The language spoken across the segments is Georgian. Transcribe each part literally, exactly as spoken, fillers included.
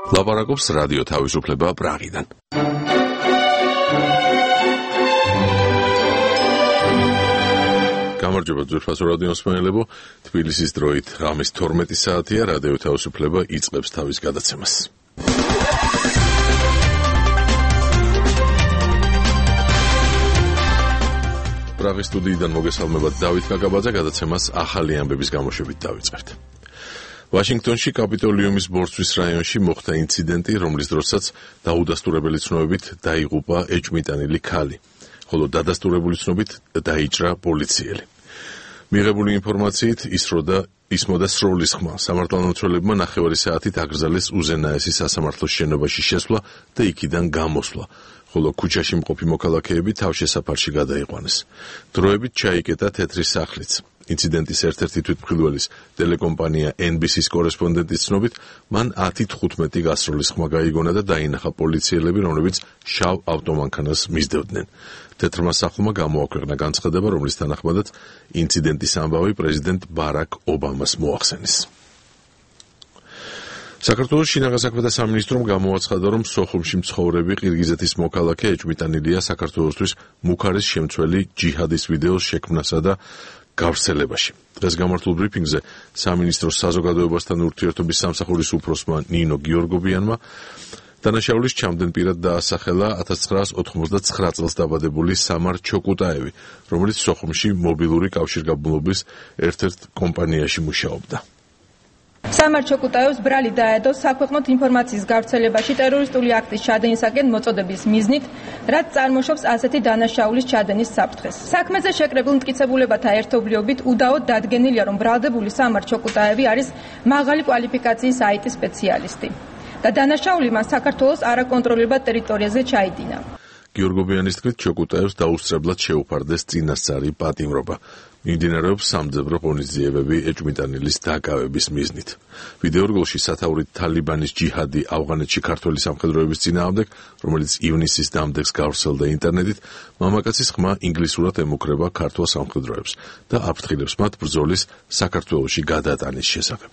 ლაპარაკობს რადიო თავისუფლება პრაღიდან. გამარჯობა ძვირფასო რადიო მსმენელებო, თბილისის დროით ღამის თორმეტი საათია, რადიო თავისუფლება იწყებს თავის გადაცემას. პრაღის სტუდიიდან მოგესალმებათ დავით კაკაბაძე, გადაცემას ახალი ამბების გამოშვებით დავიწყებთ. ვაშინგტონში კაპიტოლიუმის ბორცვის რაიონში მოხდა ინციდენტი, რომლის დროსაც დაუდასტურებელი ცნობებით დაიღუპა ეჭვმიტანილი ქალი, ხოლო დადასტურებული ცნობით დაიჭრა პოლიციელი. მიღებული ინფორმაციით ისროდა ისმოდა სროლის ხმა. სამართალმცველებმა ნახევარი საათით აკრძალეს უზენაესი სასამართლოს შენობაში შესვლა და იქიდან გამოსვლა, ხოლო ქუჩაში მყოფი მოქალაქეები თავშესაფარში გადაიყვანეს. დროებით ჩაიკეტა თეთრი სახლიც. ინციდენტის ერთ-ერთი თვითმხილველის ტელეკომპანია ენ ბი სის კორესპონდენტის ცნობით, მან ათი თხუთმეტი გასროლის ხმა გაიგონა და დაინახა პოლიციელები, რომლებიც შავ ავტომანქანას მისდევდნენ. თეთრმა სახლმა გამოაქვეყნა განცხადება, რომლის თანახმადაც ინციდენტის ამბავი პრეზიდენტ ბარაკ ობამას მოახსენეს. საქართველოს შინაგან საქმეთა სამინისტრომ გამოაცხადა, რომ სოხუმში მცხოვრები ყირგიზეთის მოქალაქე ეჭვმიტანილია საქართველოსთვის მუქარის შემცველი ჯიჰადის ვიდეოს შექმნასა და გავრცელებაში. დღეს გამართულ ბრიფინგზე სამინისტროს საზოგადოებასთან ურთიერთობის სამსახურის უფროსმა ნინო გიორგობიანმა დანაშაულის ჩამდენ პირად დაასახელა ათას ცხრაას ოთხმოცდაცხრა წელს დაბადებული სამარ ჩოკუტაევი, რომელიც სოხუმში მობილური კავშირგაბმულობის ერთ-ერთ კომპანიაში მუშაობდა. სამარ ჩოკუტაევს ბრალი დაედო საქვეყნოთ ინფორმაციის გავრცელებაში ტერორისტული აქტის ჩადენისაკენ მოწოდების მიზნით, რაც წარმოშობს ასეთი დანაშაულის ჩადენის საფრთხეს. საქმეზე შეკრებილ მტკიცებულებათა ერთობლიობით უდაოდ დადგენილია, რომ ბრალდებული სამარ ჩოკუტაევი არის მაღალი კვალიფიკაციის აი ტი სპეციალისტი და დანაშაული მას საქართველოს არაკონტროლირებად ტერიტორიაზე ჩაიდინა. გიორგობიანის თქმით, ჩოკუტაევს დაუსწრებლად შეუფარდეს წინასწარი პატიმრობა. მიმდინარეობს სამძებრო ღონისძიებები ეჭვმიტანილის დაკავების მიზნით. ვიდეორგოლში სათაურით თალიბანის ჯიჰადი ავღანეთში ქართველი სამხედროების წინააღმდეგ, რომელიც ივნისის დამდეგს გავრცელდა ინტერნეტით, მამაკაცის ხმა ინგლისურად ემუქრება ქართველ სამხედროებს და აფრთხილებს მათ ბრძოლის საქართველოში გადატანის შესახებ.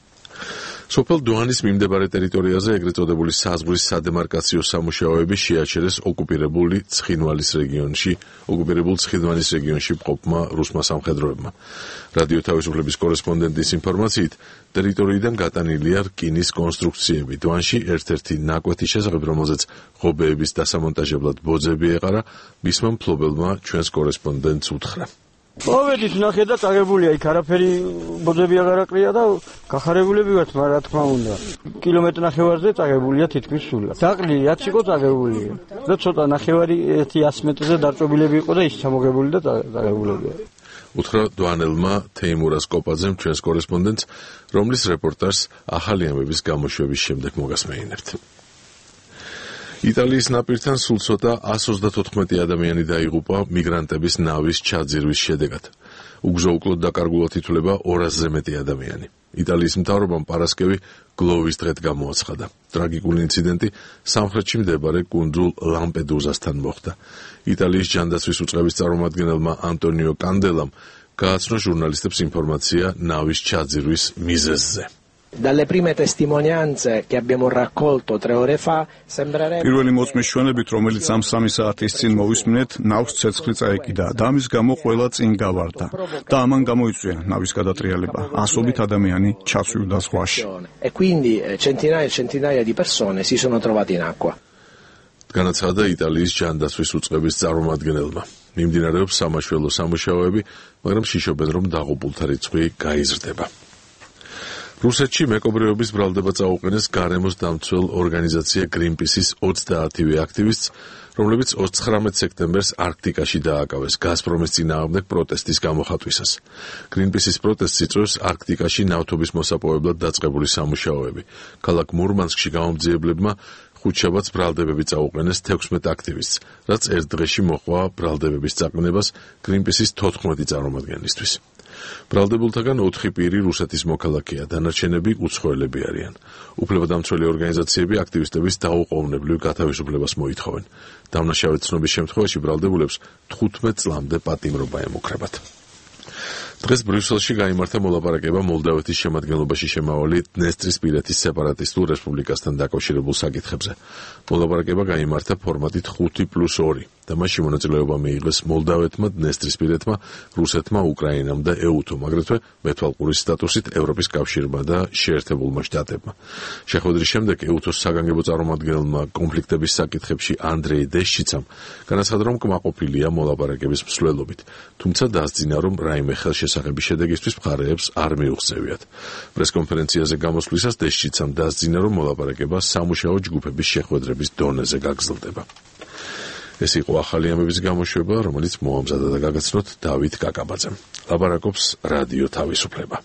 სოფელ დუანის მიმდებარე ტერიტორიაზე ეგრეთ წოდებული საზღვრის სადემარკაციო სამუშაოები შეაჩერეს ოკუპირებული ცხინვალის რეგიონში, ოკუპირებულ ცხინვალის რეგიონში მყოფმა რუსმა სამხედროებმა. რადიო თავისუფლების კორესპონდენტის ინფორმაციით, ტერიტორიიდან გატანილია რკინის კონსტრუქციები. დუანში ერთ-ერთი ნაკვეთი შესახებ, რომელზეც ღობეების დასამონტაჟებლად ბოძები ეყარა, მისმა მფლობელმა ჩვენს კორესპონდენტს უთხრა. მოვედით ნახე და წაგებულია, იქ არაფერი ბოძები აღარ აყრია და გახარებულები ვართ, მაგრამ რა თქმა უნდა. კილომეტრი ნახევარზე წაგებულია თითქმის სულად. დაყრილი ათი იყო წაგებულია. და ცოტა ნახევარი ერთი მეტრზე დარწობილები იყო და ის ჩამოგებული და წაგებულებია. უთხრა დუანელმა თეიმურას კოპაძემ ჩვენს კორესპონდენტს, რომლის რეპორტაჟს ახალი ამბების გამოშვების შემდეგ მოგასმეინებთ. იტალიის ნაპირთან სულ ცოტა ას ოცდათოთხმეტი ადამიანი დაიღუპა მიგრანტების ნავის ჩაძირვის შედეგად. უგზო-უკლოდ დაკარგულად ითვლება ორასზე მეტი ადამიანი. იტალიის მთავრობამ პარასკევი გლოვის დღედ გამოაცხადა. ტრაგიკული ინციდენტი სამხრეთში მდებარე კუნძულ ლამპედუზასთან მოხდა. იტალიის ჯანდაცვის უწყების წარმომადგენელმა ანტონიო კანდელამ გააცნო ჟურნალისტებს ინფორმაცია ნავის ჩაძირვის მიზეზზე. Dalle prime testimonianze che abbiamo raccolto tre ore fa sembrerebbe პირველი მოწმის ჩვენებით, რომელიც ამ სამი საათის წინ მოვისმინეთ, ნავს ცეცხლი წაეკიდა და ამის გამო ყველა წინ გავარდა და ამან გამოიწვია ნავის გადატრიალება. ასობით ადამიანი ჩასვიდა ზღვაში. E quindi centinaia e centinaia di persone si sono trovate in acqua. განაცხადა იტალიის ჯანდაცვის უწყების წარმომადგენელმა. მიმდინარეობს სამაშველო სამუშაოები, მაგრამ შიშობენ, რომ დაღუპულთა რიცხვი გაიზრდება. რუსეთში მეკობრეობის ბრალდება წაუყენეს გარემოს დამცველ ორგანიზაცია გრინპისის ოცდაათივე აქტივისტს, რომლებიც ოცდაათი სექტემბერს არქტიკაში დააკავეს გაზპრომის წინააღმდეგ პროტესტის გამოხატვისას. გრინპისის პროტესტს იწვევს არქტიკაში ნავთობის მოსაპოვებლად დაწყებული სამუშაოები. ქალაქ მურმანსკში გამომძიებლებმა ხუთშაბათს ბრალდებები წაუყენეს თექვსმეტ აქტივისტს, რაც ერთ დღეში მოჰყვა ბრალდებების წაყენებას გრინპისის თოთხმეტი წარმომადგენლისთვის. ბრალდებულთაგან ოთხი პირი რუსეთის მოქალაქეა, დანარჩენები უცხოელები არიან. უფლებადამცველი ორგანიზაციები აქტივისტების დაუყოვნებლივ გათავისუფლებას მოითხოვენ. დამნაშავედ ცნობის შემთხვევაში ბრალდებულებს თხუთმეტ წლამდე პატიმრობა ემუქრებათ. დღეს ბრიუსელში გაიმართა მოლაპარაკება მოლდავეთის შემადგენლობაში შემავალი დნესტრისპირეთის სეპარატისტულ რესპუბლიკასთან დაკავშირებულ საკითხებზე. მოლაპარაკება გაიმართა ფორმატით ხუთი პლუს ორი და მასში მონაწილეობა მიიღეს მოლდავეთმა, დნესტრისპირეთმა, რუსეთმა, უკრაინამ და ეუთომ, აგრეთვე მეთვალყურის სტატუსით ევროპის კავშირმა და შეერთებულმა შტატებმა. შეხვედრის შემდეგ ეუთოს საგანგებო წარმომადგენელმა კონფლიქტების საკითხებში ანდრეი დეშჩიცამ განაცხადა, რომ კმაყოფილია მოლაპარაკების მსვლელობით, თუმცა დაასძინა, რომ რაიმე ხელშესახების შედეგისთვის მხარეებს არ მიუღწევიათ. პრესკონფერენციაზე გამოსვლისას დეშჩიცამ დაასძინა, რომ მოლაპარაკება სამუშაო ჯგუფების შეხვედრების დონეზე გაგრძელდება. ეს იყო ახალი ამბების გამოშვება, რომელიც მოამზადა და გაგაცნოთ დავით კაკაბაძემ. ლაპარაკობს რადიო თავისუფლება.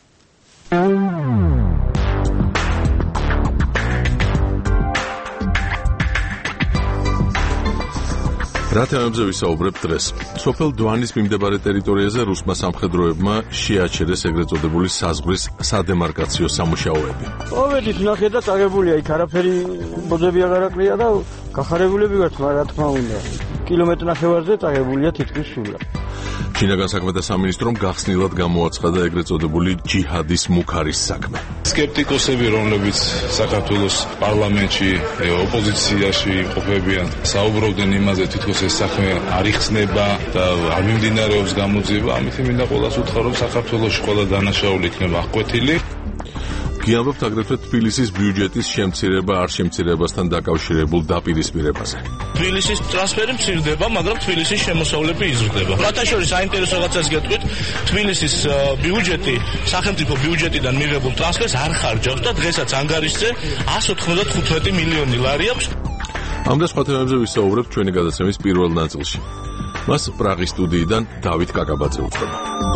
რა თემებზე ვისაუბრებ დღეს? სოფელ დვანის მიმდებარე ტერიტორიაზე რუსმა სამხედროებმა შეაჩერეს ეგრეთ წოდებული საზღვრის სადემარკაციო სამუშაოები. ყოველთვის ნახე და წაგებულია იქ არაფერი ბოძები აღარ აყრია და გახარებულები ვართ, მაგრამ რა თქმა უნდა. კილომეტრი ნახევარზე წაგებულია თითქმის სულად. ჩინაგან საქმეთა სამინისტრომ გახსნილად გამოაცხადა ეგრეთ წოდებული ჯიჰადის მუქარის საქმე. სკეპტიკოსები, რომლებიც საქართველოს პარლამენტში ოპოზიციაში ყოფებიან, საუბრობდნენ იმაზე, თითქოს ეს საქმე არ იხსნება და არ მიმდინარეობს გამოძიება, ამით მინდა ყველას უთხრა, რომ საქართველოში ყველა დანაშაული იქნება აღკვეთილი. გიამბობთ აგრეთვე თბილისის ბიუჯეტის შემცირება არ შემცირებასთან დაკავშირებულ დაპირისპირებაზე. თბილისის ტრანსფერი მცირდება, მაგრამ თბილისის შემოსავლები იზრდება. რათა შორის საინტერესო რაღაცას გეტყვით, თბილისის ბიუჯეტი სახელმწიფო ბიუჯეტიდან მიღებულ ტრანსფერს არ ხარჯავს და დღესაც ანგარიშზე εκατს ოცდათხუთმეტი მილიონი ლარი აქვს. ამ და სხვა თემებზე ვისაუბრებთ ჩვენი გადაცემის პირველ ნაწილში. მას პრაღის სტუდიიდან დავით კაკაბაძე უწევდა.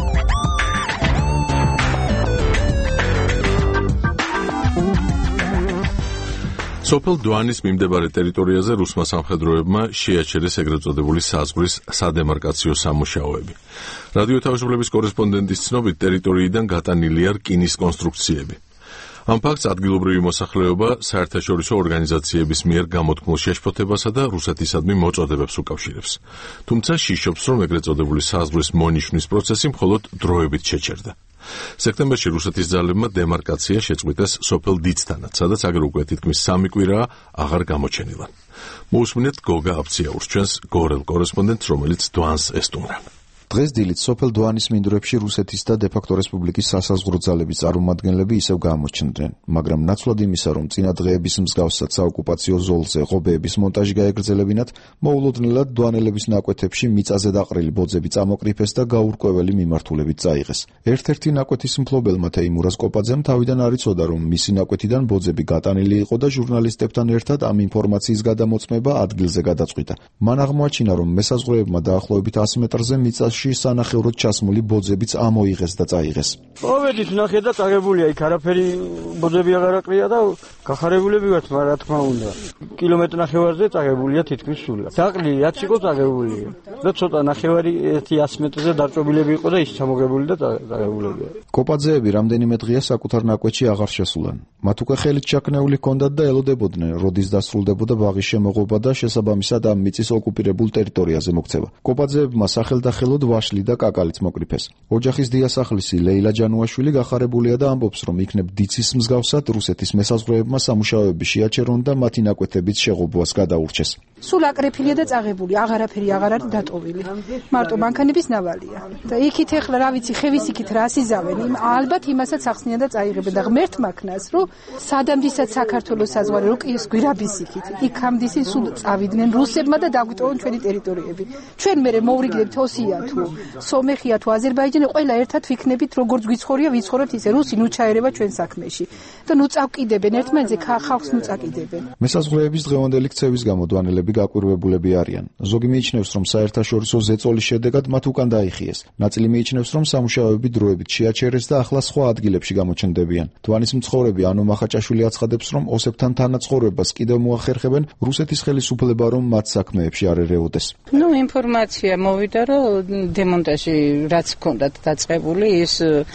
სოფელ დვანის მიმდებარე ტერიტორიაზე რუსმა სამხედროებმა შეაჩერეს ეგრეთ წოდებული საზღვრის სადემარკაციო სამუშაოები. რადიო თავისუფლების კორესპონდენტის ცნობით, ტერიტორიიდან გატანილია რკინის კონსტრუქციები. ამ ფაქტს ადგილობრივი მოსახლეობა საერთაშორისო ორგანიზაციების მიერ გამოთქმულ შეშფოთებასა და რუსეთისადმი მოწოდებებს უკავშირებს. თუმცა შიშობს, რომ ეგრეთ წოდებული საზღვრის მონიშნვის პროცესი მხოლოდ დროებით შეჩერდა. სექტემბერში რუსეთის ძალებმა დემარკაცია შეწყვიტეს სოფელ დიცთანაც, სადაც აგერ უკვე თითქმის სამი კვირაა აღარ გამოჩენილან. მოусმინეთ გოგა აფციაურს, ჩვენს გორელ კორესპონდენტს, რომელიც დვანს ესტუმრა. დღეს დილით სოფელ დვანის მინდვრებში რუსეთის და დე-ფაქტო რესპუბლიკის სასაზღვრო ძალების წარმომადგენლები ისევ გამოჩნდნენ, მაგრამ ნაცვლად იმისა, რომ წინა დღეების მსგავსად საოკუპაციო ზოლზე ღობეების მონტაჟი გაეგრძელებინათ, მოულოდნელად დვანელების ნაკვეთებში მიწაზე დაყრილი ბოძები წამოკრიფეს და გაურკვეველი მიმართულებით წაიღეს. ერთ-ერთი ნაკვეთის მფლობელმა თეიმურაზ კოპაძემ თავიდან არ იცოდა, რომ მისი ნაკვეთიდან ბოძები გატანილი იყო და ჟურნალისტებთან ერთად ამ ინფორმაციის გადამოწმება ადგილზე გადაწყვიტა. მან აღმოაჩინა, რომ მესაზღვრეებმა დაახლოებით ას მეტრზე მიწას სანახევროდ ჩასმული ბოძებიც ამოიღეს და წაიღეს. ყოველთვის ნახე და წაგებულია იქ არაფერი ბოძები აღარ აყრია და გახარებულები ვართ, მაგრამ რა თქმა უნდა. კილომეტრი ნახევარზე წაგებულია თითქმის სულად. დაყრილი რაც იყო წაგებულია და ცოტა ნახევარი ერთი ას მეტრზე დარწობილები იყო და ის ჩამოგებული და წაგებულებია. კოპაძეები რამდენიმე დღეა საკუთარ ნაკვეთში აღარ შესულან. მათ უკვე ხელით ჩაქნეული ჰქონდათ და ელოდებოდნენ, როდის დასრულდებოდა ბაღის შემოღობა და შესაბამისად ამ მიწის ოკუპირებულ ტერიტორიაზე მოქცევა. კოპაძეებმა სახელდახელოდ ვაშლი და კაკალიც მოკრიფეს. ოჯახის დიასახლისი ლეილა ჯანუაშვილი გახარებულია და ამბობს, რომ იქნებ დიცის მსგავსად რუსეთის მესაზღვრეებმა სამუშაოები შეაჩერონ და მათი ნაკვეთებიც შეღობვას გადაურჩეს. სულ აკრეფილია და წაღებული, აღარაფერი აღარ არის დატოვილი. მარტო მანქანების ნავალია. და იქით ეხლა რა ვიცი, ხევის იქით რა ასიზავენ, ალბათ იმასაც ახსნიან და წაიღებენ და ღმერთმა ქნას, რომ სადამდისაც საქართველოს საზღვარი რო ის გვირაბის იქით, იქ ამდისი სულ წავიდნენ რუსებმა და დაგვიტოვონ ჩვენი ტერიტორიები. ჩვენ მერე მოვრიგდებთ ოსია თუ სომეხია თუ აზერბაიჯანი, ყველა ერთად ვიქნებით, როგორც გვიცხოვრია, ვიცხოვრებთ ისე. რუსი ნუ ჩაერევა ჩვენ საქმეში და ნუ წავკიდებენ ერთმანეთზე, ხალხს ნუ წაკიდებენ. მესაზღვრეების დღევანდელი ქცევის გამო დვანელები გაკვირვებულები არიან. ზოგი მიიჩნევს, რომ საერთაშორისო ზეწოლის შედეგად მათ უკან დაიხიეს. ნაწილი მიიჩნევს, რომ სამუშაოები დროებით შეაჩერეს და ახლა სხვა ადგილებში გამოჩნდებიან. დვანის მცხოვრები ანო მახაჭაშვილი აცხადებს, რომ ოსებთან თანაცხოვრებას კიდევ მოახერხებენ რუსეთის ხელისუფლება, რომ მათ საქმეებში არ ერეოდეს. ნუ ინფორმაცია მოვიდა, რომ დემონტაჟი რაც ჰქონდათ დაწყებული, ის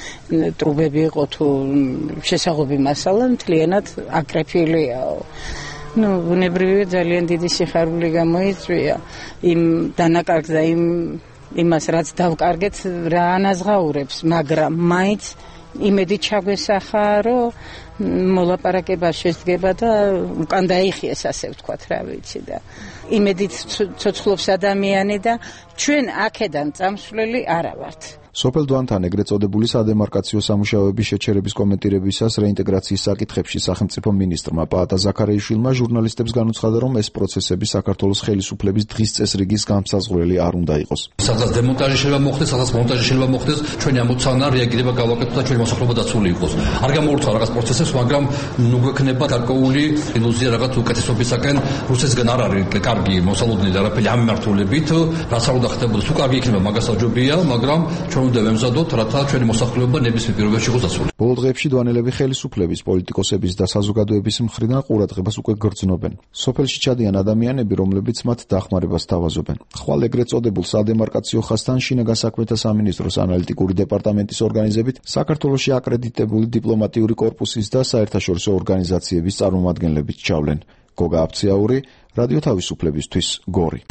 ტრუბები იყო თუ შესაღვები მასალა მთლიანად აკრეფილიაო. ნუ ბუნებრივია ძალიან დიდი სიხარული გამოიწვია იმ დანაკარგდა იმ იმას რაც დავკარგეთ რა ანაზღაურებს, მაგრამ მაინც იმედი ჩაგვესახა, რომ მოლაპარაკება შედგება და უკან დაიხიეს, ასე ვთქვათ, რა ვიცი და იმედით ცოცხლობს ადამიანი და ჩვენ აქედან წამსვლელი არა ვართ. სოფელ დვანთან ეგრეთ წოდებული სადემარკაციო სამუშაოების შეჩერების კომენტირებისას რეინტეგრაციის საკითხებში სახელმწიფო მინისტრმა პაატა ზაქარიაშვილმა ჟურნალისტებს განუცხადა, რომ ეს პროცესები საქართველოს ხელისუფლების დღის წესრიგის გამსაზღვრელი არ უნდა იყოს. სადაც დემონტაჟი შეიძლება მოხდეს, სადაც მონტაჟი შეიძლება მოხდეს, ჩვენი ამოცანა რეაგირება გავაკეთოთ და ჩვენი მოსახლეობა დაცული იყოს. არ გამოვურთვა რაღაც პროცესებს, მაგრამ ნუ გვექნება გარკვეული ილუზია რაღაც უკეთესობისაკენ, რუსეთსგან არ არის კარგი მოსალოდნელი არაფერი ამ მიმართულებით, რაც არ უნდა ხდებოდეს, თუ კარგი იქნება, მაგას აჯობია, მაგრამ უნდა ვემზადოთ, რათა ჩვენი მოსახლეობა ნებისმიერ პირობებში იყოს დაცული. ბოლო დღეებში დვანელები ხელისუფლების, პოლიტიკოსების და საზოგადოების მხრიდან ყურადღებას უკვე გრძნობენ. სოფელში ჩადიან ადამიანები, რომლებიც მათ დახმარებას თავაზობენ. ხვალ ეგრეთ წოდებულ სადემარკაციო ხაზთან შინაგან საქმეთა სამინისტროს ანალიტიკური დეპარტამენტის ორგანიზებით საქართველოში აკრედიტებული დიპლომატიური კორპუსის და საერთაშორისო ორგანიზაციების წარმომადგენლებიც ჩავლენ. გოგა აფციაური, რადიო თავისუფლებისთვის, გორი.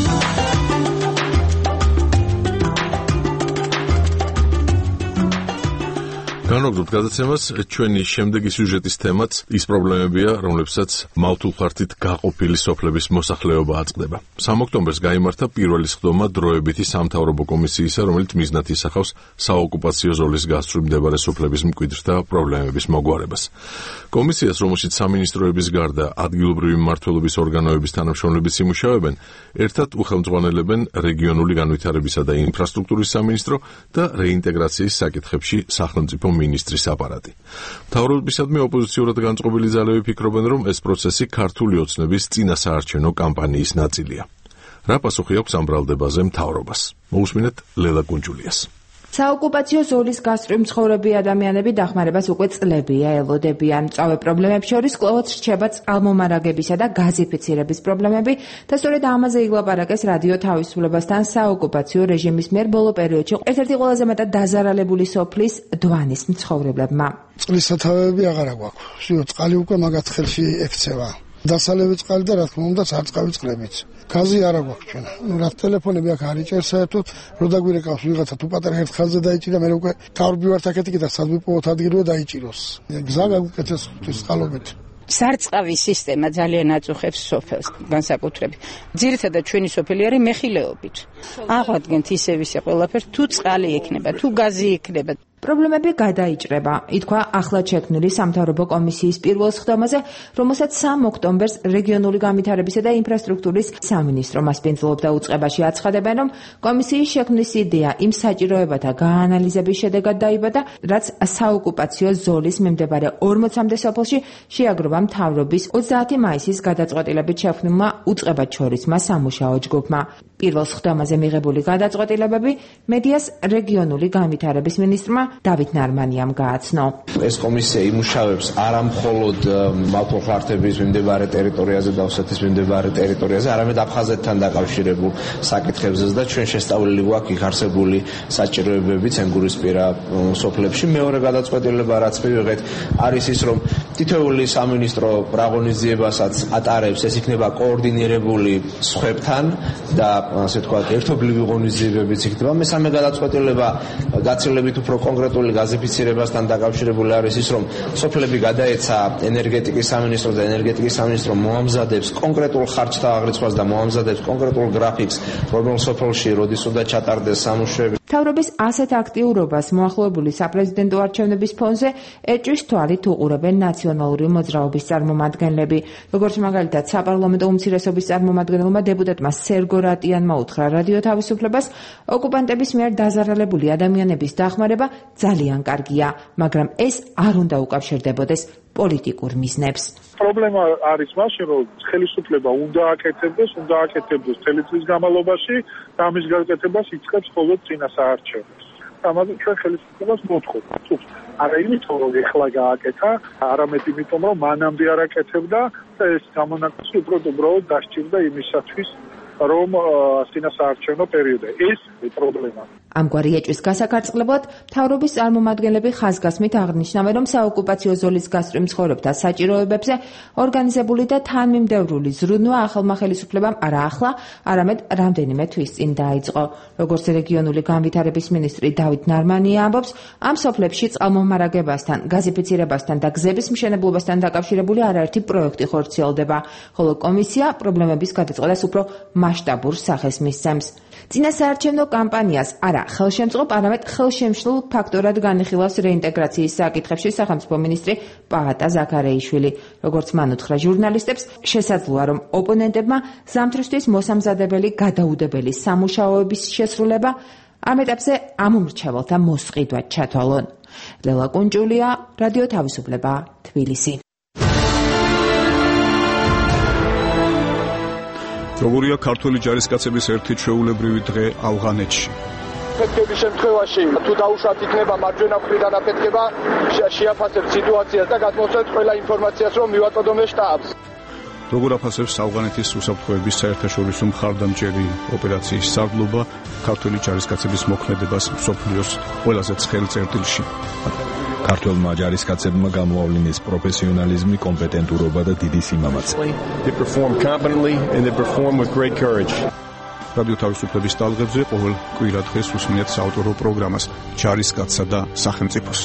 განვაგრძობთ გადაცემას, ჩვენი შემდეგი სიუჟეტის თემაც ის პრობლემებია, რომლებსაც მავთულხართით გაყოფილი სოფლების მოსახლეობა აწყდება. სამი ოქტომბერს გაიმართა პირველი სხდომა დროებითი სამთავრობო კომისიისა, რომელიც მიზნად ისახავს საოკუპაციო ზოლის გასწვრივ მდებარე სოფლების მკვიდრთა პრობლემების მოგვარებას. კომისიას, რომელშიც სამინისტროების გარდა ადგილობრივი მმართველობის ორგანოების თანამშრომლებიც იმუშავებენ, ერთად უხელმძღვანელებენ რეგიონული განვითარებისა და ინფრასტრუქტურის სამინისტრო და რეინტეგრაციის საკითხებში სახელმწიფო მინისტრის აპარატი. მთავრობისადმი ოპოზიციურად განწყობილი ძალები ფიქრობენ, რომ ეს პროცესი ქართული ოცნების წინასაარჩევნო კამპანიის ნაწილია. რა პასუხი აქვს ამ ბრალდებაზე მთავრობას? მოусმინეთ ლელა კუნჯულიას. საოკუპაციო ზოლის გასწვრივ მცხოვრები ადამიანები დახმარებას უკვე წლებია ელოდებიან. მწვავე პრობლემებს შორის კვლავაც რჩება წყალმომარაგებისა და გაზიფიცირების პრობლემები და სწორედ ამაზე ილაპარაკეს რადიო თავისუფლებასთან საოკუპაციო რეჟიმის მიერ ბოლო პერიოდში ერთ-ერთი ყველაზე მეტად დაზარალებული სოფლის დვანის მცხოვრებლებმა. წყლის სათავეები აღარა გვაქვს. შიო წყალი უკვე მაგათ ხელში ექცევა. დასალევი წყალი და რა თქმა უნდა სარწყავი წყლებიც. გაზი არა გვაქვს ჩვენ. ნუ რა ტელეფონები აქ არ იჭერს საერთოდ, რო დაგვირეკავს ვიღაცა თუ პატარა ერთ ხაზზე დაიჭირა, მე უკვე თავრობი ვართ აქეთი და სადმიპოვოთ ადგილზე დაიჭიროს. გზა გაგუკეთეს ღვთის წყალობით. სარწყავის სისტემა ძალიან აწუხებს სოფელს განსაკუთრებით. ძირითადად ჩვენი სოფელი არის მეხილეობით. აღვადგენთ ისევ ისე ყველაფერს, თუ წყალი ექნება, თუ გაზი ექნება. პრობლემები გადაიჭრება, ითქვა ახლად შექმნილი სამთავრობო კომისიის პირველ სხდომაზე, რომელსაც სამი ოქტომბერს რეგიონული განვითარებისა და ინფრასტრუქტურის სამინისტრო მასპინძლობდა უწყებაში აცხადებენ, რომ კომისიის შექმნის იდეა იმ საჭიროებათა გაანალიზების შედეგად დაიბადა, რაც საოკუპაციო ზოლის მიმდებარე ორმოცამდე სოფელში შეაგროვა მთავრობის ოცდაათი მაისის გადაწყვეტილებით შექმნილმა უწყებაჩორისმა სამუშაო ჯგუფმა. პირველ სხდომაზე მიღებული გადაწყვეტილებები მედიას რეგიონული განვითარების მინისტრმა დავით ნარმანიამ გააცნო. ეს კომისია იმუშავებს არა მხოლოდ მავთულხართების მიმდებარე ტერიტორიაზე და ოსეთის მიმდებარე ტერიტორიაზე, არამედ აფხაზეთთან დაკავშირებულ საკითხებზეც და ჩვენ შესწავლილი გვაქვს იქ არსებული საჭიროებები ცენგურისპირა სოფლებში. მეორე გადაწყვეტილება, რაც მივიღეთ, არის ის, რომ თითოეული სამინისტრო რა ღონისძიებასაც ატარებს, ეს იქნება კოორდინირებული სხვებთან და ასე ვთქვათ, ერთობლივი ღონისძიებებიც იქნება. მესამე გადაწყვეტილება გაცილებით უფრო კონკრეტული გაზიფიცირებასთან დაკავშირებული არის ის, რომ სოფლები გადაეცა ენერგეტიკის სამინისტროს და ენერგეტიკის სამინისტრო მოამზადებს კონკრეტულ ხარჯთა აღრიცხვას და მოამზადებს კონკრეტულ გრაფიკს, რომელ სოფელში როდის უნდა ჩატარდეს სამუშაოები. მთავრობის ასეთ აქტიურობას მოახლოებული საპრეზიდენტო არჩევნების ფონზე ეჭვის თვალით უყურებენ ნაციონალური მოძრაობის წარმომადგენლები. როგორც მაგალითად საპარლამენტო უმცირესობის წარმომადგენელმა დეპუტატმა სერგო რატიანმა უთხრა რადიო თავისუფლებას, ოკუპანტების მიერ დაზარალებული ადამიანების დახმარება ძალიან კარგია, მაგრამ ეს არ უნდა უკავშირდებოდეს პოლიტიკურ მიზნებს. პრობლემა არის მაშინ, რომ ხელისუფლება უნდა აკეთებდეს, უნდა აკეთებდეს წელი წლის განმავლობაში და ამის გაკეთებას იწყებს მხოლოდ წინასაარჩევნოს. ამაზე ჩვენ ხელისუფლებას მოთხოვთ. არა იმიტომ, რომ ეხლა გააკეთა, არამედ იმიტომ, რომ მანამდე არ აკეთებდა და ეს გამონაკლისი უფრო უბრალოდ დასჭირდა იმისათვის, რომ წინასაარჩევნო პერიოდზე. ეს პრობლემა. ამგვარი ეჭვის გასაკარწყლებლად მთავრობის წარმომადგენლები ხაზგასმით აღნიშნავენ, რომ საოკუპაციო ზოლის გასწვრივ მცხოვრებთა საჭიროებებზე ორგანიზებული და თანმიმდევრული ზრუნვა ახალმა ხელისუფლებამ არა ახლა, არამედ რამდენიმე თვის წინ დაიწყო. როგორც რეგიონული განვითარების მინისტრი დავით ნარმანია ამბობს, ამ სოფლებში წყალმომარაგებასთან, გაზიფიცირებასთან და გზების მშენებლობასთან დაკავშირებული არაერთი პროექტი ხორციელდება, ხოლო კომისია პრობლემების გადაწყვეტას უფრო მასშტაბურ სახეს მისცემს. წინასაარჩევნო კამპანიას არა ხელშემწყობ, არამედ ხელშემშლულ ფაქტორად განიხილავს რეინტეგრაციის საკითხებში სახელმწიფო მინისტრი პაატა ზაქარეიშვილი. როგორც მან უთხრა ჟურნალისტებს, შესაძლოა, რომ ოპონენტებმა ზამთრისთვის მოსამზადებელი გადაუდებელი სამუშაოების შესრულება ამ ეტაპზე ამ უმრჩეველთა მოსყიდვად ჩათვალონ. ლელა კუნჭულია, რადიო თავისუფლება, თბილისი. როგორია ქართველი ჯარისკაცების ერთი ჩვეულებრივი დღე ავღანეთში? ფეთქების შემთხვევაში თუ დაუშვათ იქნება მარჯვენა მხრიდან აფეთქება, შეაფასებთ სიტუაციას და გადმოსცემთ ყველა ინფორმაციას, რომ მივაწოდოთ შტაბს. როგორ აფასებს ავღანეთის უსაფრთხოების საერთაშორისო მხარდამჭერი ოპერაციის სარდლობა ქართველი ჯარისკაცების მოქმედებას მსოფლიოს ყველაზე ცხელ წერტილში? ქართველმა ჯარისკაცებმა გამოავლინეს პროფესიონალიზმი, კომპეტენტურობა და დიდი სიმამაცე. They perform competently and they perform with great courage. რადიო თავისუფლების ტალღებზე ყოველ კვირა დღეს უსმენთ საავტორო პროგრამას ჯარისკაცსა და სახელმწიფოს.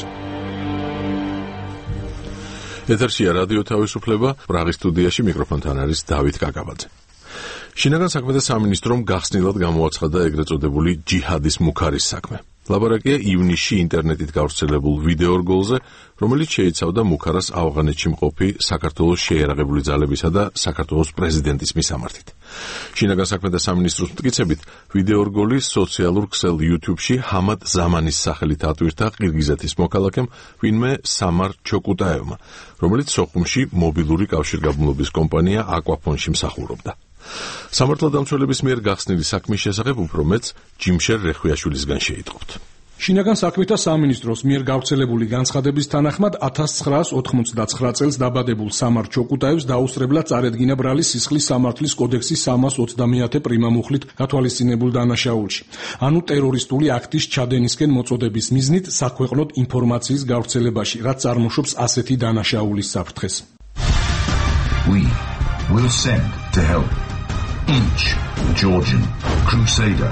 ეთერშია რადიო თავისუფლება, პრაღის სტუდიაში მიკროფონთან არის დავით კაკაბაძე. შინაგან საქმეთა სამინისტრომ გახსნილად გამოაცხადა ეგრეთ წოდებული ჯიჰადის მუქარის საქმე. ლაბორაკია ივნისში ინტერნეტით გავრცელებულ ვიდეორგოლზე, რომელიც შეიცავდა მუქარას ავღანეთში მყოფი საქართველოს შეიარაღებული ძალებისა და საქართველოს პრეზიდენტის მისამართით. შინაგან საქმეთა სამინისტროს მტკიცებით, ვიდეორგოლი სოციალურ ქსელ YouTube-ში ჰამად ზამანის სახელით ატვირთა ყირგიზეთის მოქალაქემ ვინმე სამარ ჩოკუტაევმა, რომელიც სოხუმში მობილური კავშირგაბმულობის კომპანია აკვაფონში მსახურობდა. სამართალდამცველების მიერ გახსნილი საქმის შესახებ უფრო მეც ჯიმშერ რეხვიაშვილისგან შეიტყობთ. შინაგან საქმეთა სამინისტროს მიერ გავრცელებული განცხადების თანახმად ათას ცხრაას ოთხმოცდაცხრა წელს დაბადებულ სამარ ჩოკუტაევს დაუსწრებლად წარედგინა ბრალის სისხლის სამართლის კოდექსის სამას ოცდამეათე პრიმა მუხლით გათვალისწინებულ დანაშაულში. ანუ ტერორისტული აქტის ჩადენისკენ მოწოდების მიზნით საქვეყნოდ ინფორმაციის გავრცელებაში, რაც წარმოშობს ასეთი დანაშაულის საფრთხეს. We will send to help each Georgian crusader.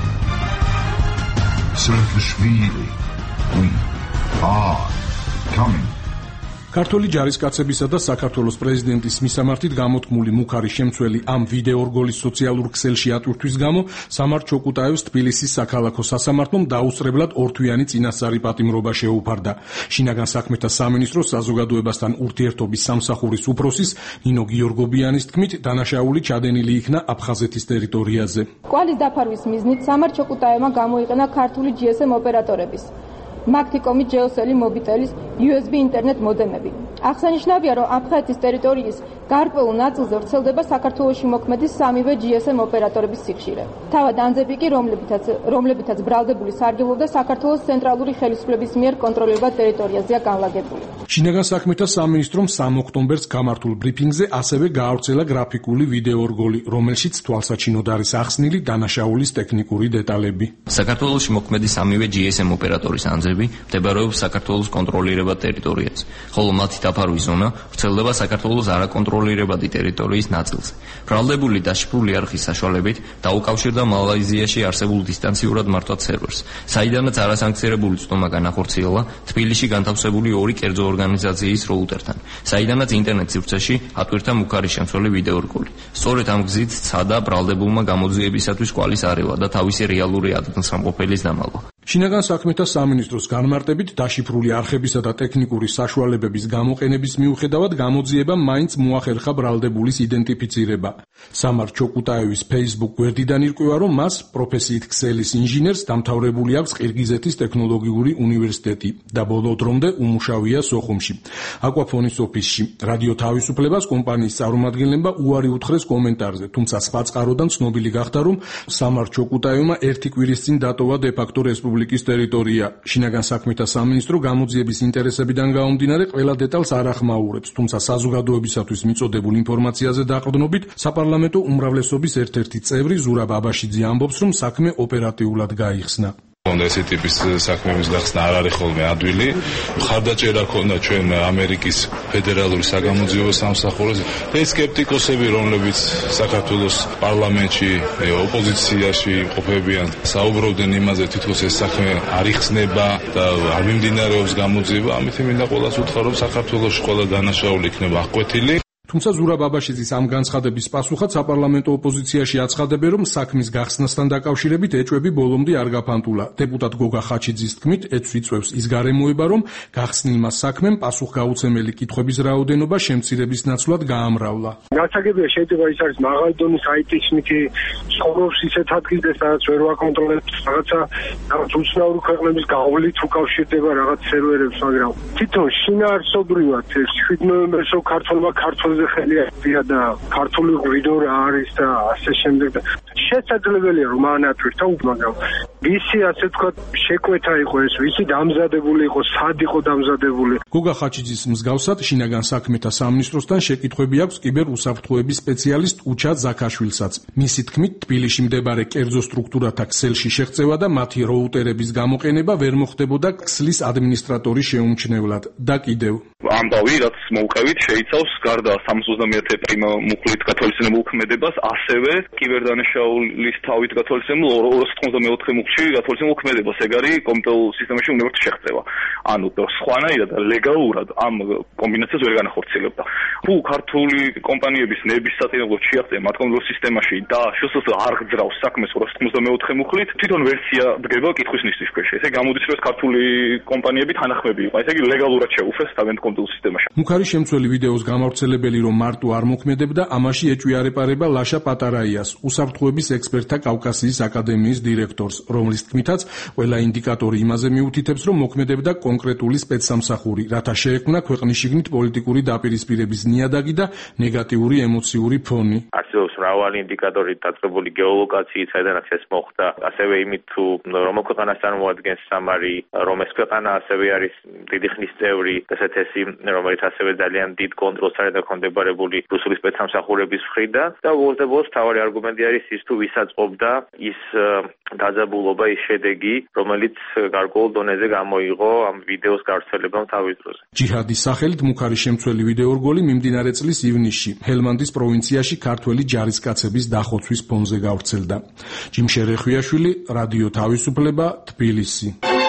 Saakashvili, we are coming. ქართული ჯარისკაცებისა და საქართველოს პრეზიდენტის მისამართით გამოთქმული მუქარის შემცველი ამ ვიდეორგოლის სოციალურ ქსელში ატვირთვის გამო სამარ ჩოკუტაევს თბილისის საქალაქო სასამართლომ დაუსწრებლად ორთვიანი წინასწარი პატიმრობა შეუფარდა. შინაგან საქმეთა სამინისტროს საზოგადოებასთან ურთიერთობის სამსახურის უფროსის ნინო გიორგობიანის თქმით, დანაშაული ჩადენილი იქნა აფხაზეთის ტერიტორიაზე. კვალის დაფარვის მიზნით სამარ ჩოკუტაევმა გამოიყენა ქართული ჯი ეს ემ ოპერატორების მაგთიკომი ჯეოსელი მობიტელის იუ ეს ბი ინტერნეტ მოდემები. აღსანიშნავია, რომ აფხაზეთის ტერიტორიის გარკვეულ ნაწილზე ვრცელდება საქართველოში მოქმედი სამივე ჯი ეს ემ ოპერატორების სიხშირე. თავად ანძები კი, რომლებითაც რომლებითაც ბრალდებული სარგებლობდა საქართველოს ცენტრალური ხელისუფლების მიერ კონტროლირებად ტერიტორიაზეა განლაგებული. შინაგან საქმეთა სამინისტრომ სამ ოქტომბერს გამართულ ბრიფინგზე ასევე გაავრცელა გრაფიკული ვიდეორგოლი, რომელშიც თვალსაჩინოდ არის ახსნილი დანაშაულის ტექნიკური დეტალები. საქართველოში მოქმედი სამივე ჯი ეს ემ ოპერატორის ანძები მდებარეობს საქართველოს კონტროლირებად ტერიტორიაზე, ხოლო მათი დაფარვის ზონა ვრცელდება საქართველოს არაკონტროლირებადი ტერიტორიის ნაწილზე. ბრალდებული დაშიფრული არხის საშუალებით დაუკავშირდა მალაიზიაში არსებულ დისტანციურად მართვად სერვერს, საიდანაც არასანქციონირებული წვდომა განახორციელა თბილისში განთავსებული ორი კერძო ორგანიზაციის როუტერთან, საიდანაც ინტერნეტ სივრცეში ატვირთა მუქარის შემცველი ვიდეორგოლი. სწორედ ამ გზით ცადა ბრალდებულმა გამოძიებისათვის კვალის არევა და თავისი რეალური ადგილსამყოფელის დამალვა. შინაგან საქმეთა სამინისტროს განმარტებით დაშიფრული არხებისა და ტექნიკური საშუალებების გამოყენების მიუხედავად გამოძიებამ მაინც მოახერხა ბრალდებულის იდენტიფიცირება. სამარ ჩოკუტაევის Facebook გვერდიდან ირკვევა, რომ მას პროფესიით ქსელის ინჟინერს დამთავრებული აქვს ყირგიზეთის ტექნოლოგიური უნივერსიტეტი და ბოლო დრომდე უმუშავია სოხუმში. აკვაფონის ოფისში რადიო თავისუფლებას კომპანიის წარმომადგენლებმა უარი უთხრეს კომენტარზე, თუმცა სხვა წყაროდან ცნობილი გახდა, რომ სამარ ჩოკუტაევმა ერთი კვირის წინ დატოვა დე-ფაქტო რესპუბლიკის რესპუბლიკის ტერიტორია. შინაგან საქმეთა სამინისტრო გამოძიების ინტერესებიდან გამომდინარე ყველა დეტალს არ ახმაურებს, თუმცა საზოგადოებისათვის მიწოდებულ ინფორმაციაზე დაყრდნობით საპარლამენტო უმრავლესობის ერთ-ერთი წევრი ზურაბ აბაშიძე ამბობს, რომ საქმე ოპერატიულად გაიხსნა. Onda ესი ტიპის საქმეების გახსნა არ არის ხოლმე ადვილი. მხარდაჭერა ქონდა ჩვენ ამერიკის ფედერალური საგამოძიებო სამსახურზე. ეს სკეპტიკოსები, რომლებიც საქართველოს პარლამენტში, ოპოზიციაში ყოფებიან, საუბრობდნენ იმაზე, თითქოს ეს საქმე არ იხსნება და არ მიმდინარეობს გამოძიება. ამით მინდა ყველას უთხრა, რომ საქართველოში ყველა დანაშაული იქნება აღკვეთილი. თუმცა ზურაბ აბაშიძის ამ განცხადების პასუხად საპარლამენტო ოპოზიციაში აცხადებენ, რომ საქმის გახსნასთან დაკავშირებით ეჭვები ბოლომდე არ გაფანტულა. დეპუტატ გოგა ხაჩიძის თქმით, ეჭვს იწვევს ის გარემოება, რომ გახსნილმა საქმემ პასუხგაუცემელი კითხვების რაოდენობა შემცირების ნაცვლად გაამრავლა. გასაგებია შეიძლება ის არის მაღალი დონის აიტექნიკი, ცხოვრობს ისეთ ადგილზე, სადაც ვერ ვაკონტროლებთ რაღაცა რაღაც უცნაური ქვეყნების გავლით უკავშირდება რაღაც სერვერებს, მაგრამ თვითონ შინაარსობრივად ეს შვიდ ნოემბერს ქართულმა ქართულზე ხელი აღწია და ქართული ღვინო რა არის და ასე შემდეგ და შესაძლებელია რომ ანატვირთა, მაგრამ ვისი ასე ვთქვათ შეკვეთა იყო ეს, ვისი დამზადებული იყო, სად იყო დამზადებული. გოგა ხაჩიძის მსგავსად შინაგან საქმეთა სამინისტროსთან შეკითხვები აქვს კიბერ უსაფრთხოების სპეციალისტ უჩა ზაქაშვილსაც. მისი თქმით, თბილისში მდებარე კერძო სტრუქტურათა ქსელში შეღწევა და მათი როუტერების გამოყენება ვერ მოხდებოდა ქსლის ადმინისტრატორის შეუმჩნევლად. და კიდევ ამბავი, რაც მოვყევით, შეიცავს გარდა სამას ოცდამეერთე პრიმა მუხლით გათვალისწინებულ ქმედებას, ასევე კიბერდანაშაულის თავით გათვალისწინებულ ორასი ოცდამეოთხე მუხლში გათვალისწინებულ ქმედებას. ეგ არის კომპიუტერულ სისტემაში უნებრივი შეღწევა. ანუ სხვანაირად და ლეგალურად ამ კომბინაციას ვერ განახორციელებდა. თუ ქართული კომპანიების ნების საწინააღმდეგო შეაღწია მათ კომპიუტერულ სისტემაში და შსს არ გძრავს საქმეს ორასი ოცდამეოთხე მუხლით, თვითონ ვერსია დგება კითხვის ნისლის ქვეშ. ესე გამოდის, რომ ქართული კომპანიები თანახმები იყო. ესე იგი ლეგალურად შეუფეს თავენთ კომპიუტერულ სისტემაში. მუქარი შემცველი ვიდეოს გამავრცელებელი რომ მარტო არ მოქმედებდა, ამაში ეჭვი არ ეპარება ლაშა პატარაიას, უსაფრთხოების ექსპერტთა კავკასიის აკადემიის დირექტორს, რომლის თქმითაც ყველა ინდიკატორი იმაზე მიუთითებს, რომ მოქმედებდა კონკრეტული სპეცსამსახური, რათა შეექმნა ქვეყნის შიგნით პოლიტიკური დაპირისპირების ნიადაგი და ნეგატიური ემოციური ფონი. არსებობს მრავალი ინდიკატორი დაწყებული გეოლოკაციით, საიდანაც ეს მოხდა, ასევე იმით თუ რომელ ქვეყანას წარმოადგენს სამარი, რომ ეს ქვეყანა ასევე არის დიდი ხნის წევრი, ესეთი რომელიც ასევე ძალიან დიდ კონტროლს არ ეკონდებარებული რუსული სპეცსამსახურების მხრიდან და უბრალოდ თავარი არგუმენტი არის ის თუ ვისაწყობდა ის დაძაბულობა, ის შედეგი, რომელიც გარკვეულ დონეზე გამოიღო ამ ვიდეოს გავრცელებამ თავის დროზე. ჯიჰადის სახელით მუქარი შემცველი ვიდეორგოლი მიმდინარე წლის ივნისში ჰელმანდის პროვინციაში ქართველი ჯარისკაცების დახოცვის ფონზე გავრცელდა. ჯიმშე რეხვიაშვილი, რადიო თავისუფლება, თბილისი.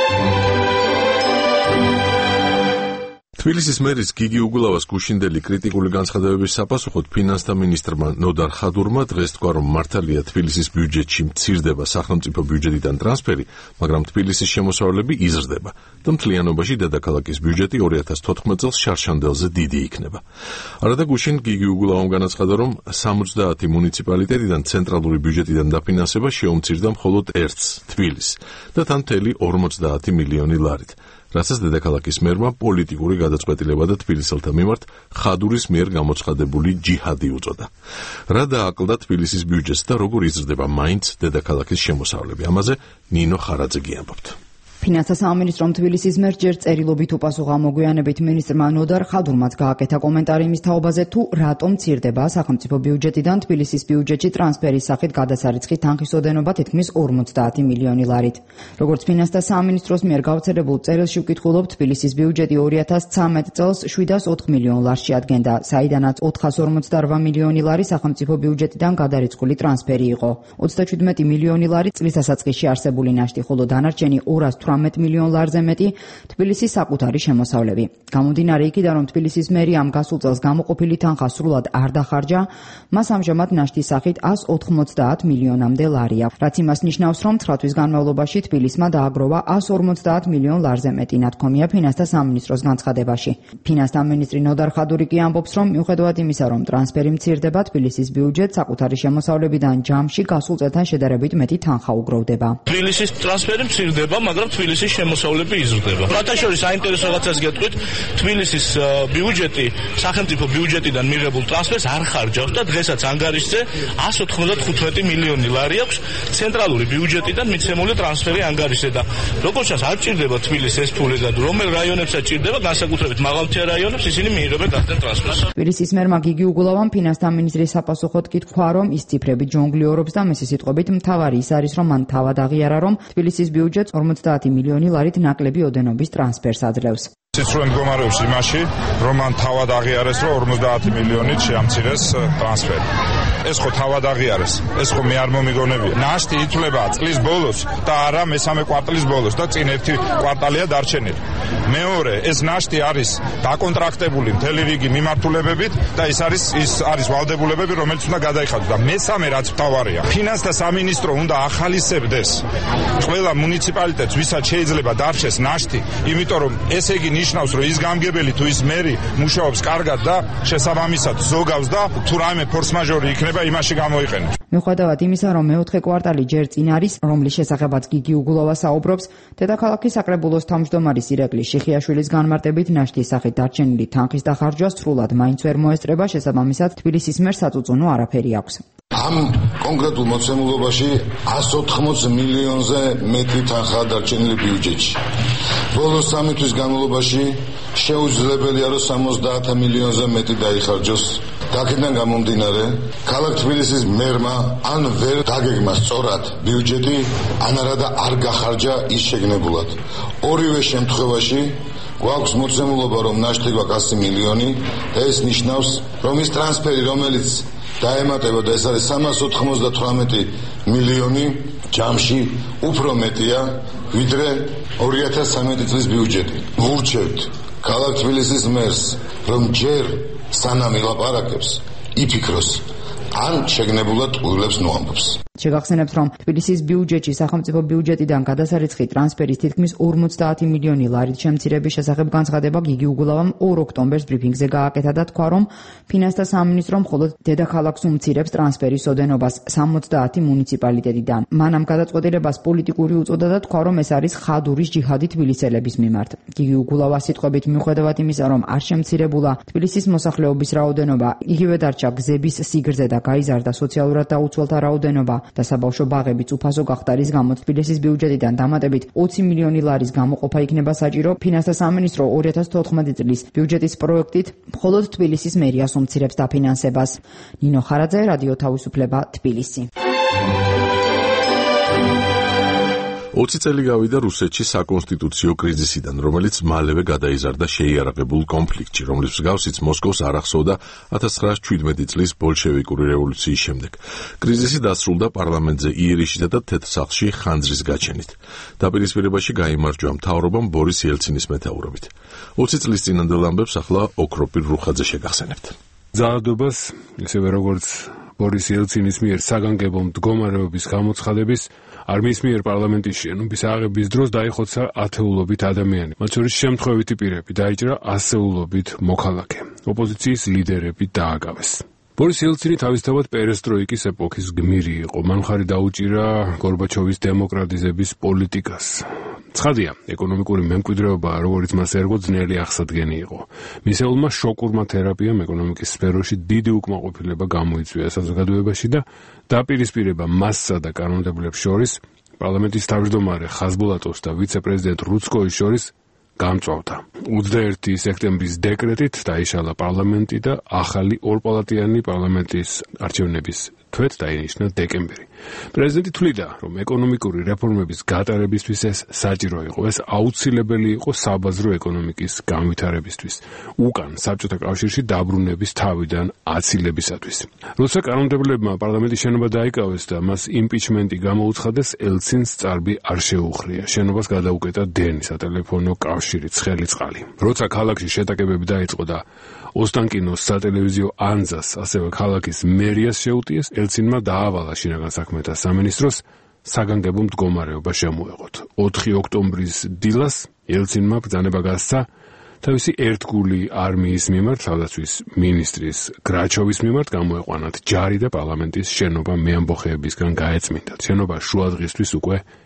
თბილისის მერის გიგი უგულავას გუშინდელი კრიტიკული განცხადებების საპასუხოდ ფინანსთა მინისტრმა ნოდარ ხადურმა დღეს თქვა, რომ მართალია თბილისის ბიუჯეტში მცირდება სახელმწიფო ბიუჯეტიდან ტრანსფერი, მაგრამ თბილისის შემოსავლები იზრდება და მთლიანობაში დედაქალაქის ბიუჯეტი ორი ათას თოთხმეტ წელს შარშანდელზე დიდი იქნება. არადა გუშინ გიგი უგულავამ განაცხადა, რომ სამოცდაათი მუნიციპალიტეტიდან ცენტრალური ბიუჯეტიდან დაფინანსება შეუმცირდა მხოლოდ ერთს, თბილისს და თან მთელი ორმოცდაათი მილიონი ლარით. რასაც დედაქალაქის მერმა პოლიტიკური გადაწყვეტილება და თბილისელთა მიმართ ხადურის მიერ გამოცხადებული ჯიჰადი უწოდა. რა დააკლდა თბილისის ბიუჯეტს და როგორ იზრდება მაინც დედაქალაქის შემოსავლები? ამაზე ნინო ხარაძე ამბობთ. ფინანსთა სამინისტრომ თბილისის მერს ჯერ წერილობით უპასუხა მოგვიანებით მინისტრმა ნოდარ ხადურმაც გააკეთა კომენტარი იმის თაობაზე, თუ რატომ მცირდება სახელმწიფო ბიუჯეტიდან თბილისის ბიუჯეტში ტრანსფერის სახით გადასარიცხი თანხის ოდენობა თითქმის ორმოცდაათი მილიონი ლარით. როგორც ფინანსთა სამინისტროს მიერ გავრცელებულ წერილში ვკითხულობ, თბილისის ბიუჯეტი ორი ათას ცხრამეტ წელს შვიდას ოთხ მილიონ ლარს შეადგენდა, საიდანაც ოთხას ორმოცდარვა მილიონი ლარი სახელმწიფო ბიუჯეტიდან გადარიცხული ტრანსფერი იყო. ოცდაჩვიდმეტი მილიონი ლარი წლის დასაწყისში არსებული ნაშთი, ხოლო დანარჩენი ორას თვრამეტ მილიონ ლარზე მეტი თბილისის საკუთარი შემოსავლები. გამომდინარე იქიდან, რომ თბილისის მერი ამ გასულ წელს გამოყოფილი თანხა სრულად არ დახარჯა, მას ამჟამად ნაშთის სახით ას ოთხმოცდაათ მილიონამდე ლარი აქვს, რაც იმას ნიშნავს, რომ ცხრა თვის განმავლობაში თბილისმა დააგროვა ას ორმოცდაათ მილიონ ლარზე მეტი, ნათქვამია ფინანსთა სამინისტროს განცხადებაში. ფინანსთა მინისტრი ნოდარ ხადური კი ამბობს, რომ მიუხედავად იმისა, რომ ტრანსფერი მცირდება, თბილისის ბიუჯეტს საკუთარი შემოსავლებიდან ჯამში გასულ წელთან შედარებით მეტი თანხა უგროვდება. თბილისის ტრანსფერი მცირდება, მაგრამ თბილისის შემოსავლები იზრდება. რატაშორის საინტერესო რაღაცას გეტყვით, თბილისის ბიუჯეტი სახელმწიფო ბიუჯეტიდან მიღებულ ტრანსფერს არ ხარჯავს და დღესაც ანგარიშზე εκατს ოთხმოცდახუთმეტი მილიონი ლარი აქვს ცენტრალური ბიუჯეტიდან მიცემული ტრანსფერი ანგარიშზე და როგორც ჩანს არ ჭირდება თბილისს ეს ფული და რომელ რაიონებსაც ჭირდება, განსაკუთრებით მაღალმთიან რაიონებს ისინი მიიღებენ გახდნენ ტრანსფერს. თბილისის მერმა გიგი უგულავამ ფინანსთა მინისტრის საპასუხოდ კითხვა, რომ ის ციფრებით ჯონგლიორობს და მისი სიტყვებით მთავარი ის არის, რომ მან თავად აღიარა, რომ თბილისის ბიუჯეტს ორმოცდაათი მილიონი ლარით ნაკლები ოდენობის ტრანსფერს აძლევს. სიცრუე მდგომარეობს იმაში, რომ მან თავად აღიარეს, რომ ორმოცდაათი მილიონით შეამცირეს ტრანსფერი. ეს ხო თავად აღიარეს, ეს ხო მე არ მომიგონებია. ნაშთი ითვლება წლის ბოლოს და არა მესამე კვარტალის ბოლოს და წინ ერთი კვარტალია დარჩენილი. მეორე, ეს ნაშთი არის დაკონტრაქტებული მთელი რიგი მიმართულებებით და ეს არის ის არის ვალდებულებები, რომელიც უნდა გადაიხადოს და მესამე რაც მთავარია, ფინანსთა სამინისტრო უნდა ახალისებდეს ყველა მუნიციპალიტეტს, ვისაც შეიძლება დარჩეს ნაშთი, იმიტომ რომ ესე იგი ნიშნავს, რომ ის გამგებელი თუ ის მერი მუშაობს კარგად და შესაბამისად ზოგავს და თუ რაიმე ფორს-მაჟორი იქნება, იმაში გამოიყენებს. მიუხედავად იმისა, რომ მეოთხე კვარტალი ჯერ წინ არის, რომლის შესახებაც გიგი უგულავა საუბრობს, დედაქალაქის საკრებულოს თავმჯდომარის ირაკლი შიხიაშვილის განმარტებით ნაშთის სახით დარჩენილი თანხის დახარჯვა სრულად მაინც ვერ მოესწრება, შესაბამისად თბილისის მერს საწუწუნო არაფერი აქვს. ამ კონკრეტულ მოცემულობაში εκατს ოთხმოცდაათი მილიონზე მეტი თანხაა დარჩენილი ბიუჯეტში. ბოლოს სამი თვის განმავლობაში შეუძლებელია, რომ სამოცდაათი მილიონზე მეტი დაიხარჯოს. აქედან გამომდინარე, ქალაქ თბილისის მერმა ან ვერ დაგეგმა სწორად ბიუჯეტი, ან არადა არ გახარჯა ის შეგნებულად. ორივე შემთხვევაში გვაქვს მოცემულობა, რომ ნაშთი გვაქვს ასი მილიონი და ეს ნიშნავს, რომ ის ტრანსფერი, რომელიც დაემატება და ეს არის სამას ოთხმოცდათვრამეტი მილიონი, ჯამში უფრო მეტია, ვიდრე ორი ათას ცხრამეტი წლის ბიუჯეტი. ვურჩევთ ქალაქ თბილისის მერს, რომ ჯერ სანამ ილაპარაკებს, იფიქროს, ან შეგნებულად ყურებს ნოამბობს. შეგახსენებთ, რომ თბილისის ბიუჯეტში სახელმწიფო ბიუჯეტიდან გადასარიცხი ტრანსფერის თითქმის ორმოცდაათი მილიონი ლარით შემცირების შესახებ განცხადება გიგი უგულავამ ორ ოქტომბერს ბრიფინგზე გააკეთა და თქვა, რომ ფინანსთა სამინისტრო მხოლოდ დედაქალაქს უმცირებს ტრანსფერის ოდენობას სამოცდაათი მუნიციპალიტეტიდან. მან ამ გადაწყვეტილებას პოლიტიკური უწოდა და თქვა, რომ ეს არის ხადურის ჯიჰადი თბილისელების მიმართ. გიგი უგულავას სიტყვებით, მიუხედავად იმისა, რომ არ შემცირებულა თბილისის მოსახლეობის რაოდენობა, იგივე დარჩა გზების სიგრძე და გაიზარდა სოციალურად დაუცველთა რაოდენობა და საბავშვო ბაღებიც უფასო გახდა, რის გამოც თბილისის ბიუჯეტიდან დამატებით ოცი მილიონი ლარის გამოყოფა იქნება საჭირო. ფინანსთა სამინისტრო ორი ათას თოთხმეტი წლის ბიუჯეტის პროექტით მხოლოდ თბილისის მერიას უმცირებს დაფინანსებას. ნინო ხარაძე, რადიო თავისუფლება, თბილისი. ოცი წელი გავიდა რუსეთში საკონსტიტუციო კრიზისიდან, რომელიც მალევე გადაიზარდა შეიარაღებულ კონფლიქტში, რომლის მსგავსიც მოსკოვს არ ახსოვდა ათას ცხრაასი შვიდმეტი წლის ბოლშევიკური რევოლუციის შემდეგ. კრიზისი დასრულდა პარლამენტზე იერიშითა და თეთრ სახლში ხანძრის გაჩენით. დაპირისპირებაში გაიმარჯვა მთავრობამ ბორის იელცინის მეთაურობით. ოცი წლის წინანდელ ამბებს ახლა ოქროპირ რუხაძე შეგახსენებთ. ძალადობას, ისევე როგორც ბორის იელცინის მიერ საგანგებო მდგომარეობის გამოცხადების არმიის მიერ პარლამენტის შენობის აღების დროს დაიხოცა ათეულობით ადამიანი. მათ შორის შემთხვევითი პირები, დაიჭრა ასეულობით მოქალაქე. ოპოზიციის ლიდერები დააგავეს. ბორის იელცინი თავისთავად პერესტროიკის ეპოქის გმირი იყო. მან მხარი დაუჭირა გორბაჩოვის დემოკრატიზების პოლიტიკას. ცხადია, ეკონომიკური მემკვიდრეობა, როგორც მას ერგო, ძნელი აღსადგენი იყო. მისეულმა შოკურმა თერაპიამ ეკონომიკის სფეროში დიდი უკმაყოფილება გამოიწვია საზოგადოებაში და დაპირისპირება მასსა და კანონმდებლებს შორის, პარლამენტის თავმჯდომარე ხაზბულატოვს და ვიცე-პრეზიდენტ რუცკოის შორის გამწვავდა. ოცდაერთი სექტემბრის დეკრეტით დაიშალა პარლამენტი და ახალი ორპალატიანი პარლამენტის არჩევნების თვეთ დაინიშნა დეკემბერი. პრეზიდენტი თვლიდა, რომ ეკონომიკური რეფორმების გატარებისთვის ეს საჭირო იყო, ეს აუცილებელი იყო საბაზრო ეკონომიკის განვითარებისთვის, უკან საბჭოთა კავშირში დაბრუნების თავიდან აცილებისათვის. როცა კანონმდებლებმა პარლამენტის შენობა დაიკავეს და მას იმპიჩმენტი გამოუცხადეს, ელცინს წარბი არ შეუხრია. შენობას გადაუკეტა დენი, სატელეფონო კავშირი, ცხელი წყალი. როცა ქალაქში შეტაკებები დაიწყო და ოსტანკინოს სატელევიზიო ანძას, ასევე ქალაქის მერიას შეუტიეს, ელცინმა დაავალა შინაგან საქმეთა სამინისტროს საგანგებო მდგომარეობა შემოეღოთ. ოთხი ოქტომბრის დილას ელცინმა ბრძანება გასცა თავისი ერთგული არმიის მიმართ, თავდაცვის მინისტრის გრაჩოვის მიმართ გამოეყვანათ ჯარი და პარლამენტის შენობა მეამბოხეებისგან გაეწმინდათ. შენობა შუადღისთვის უკვე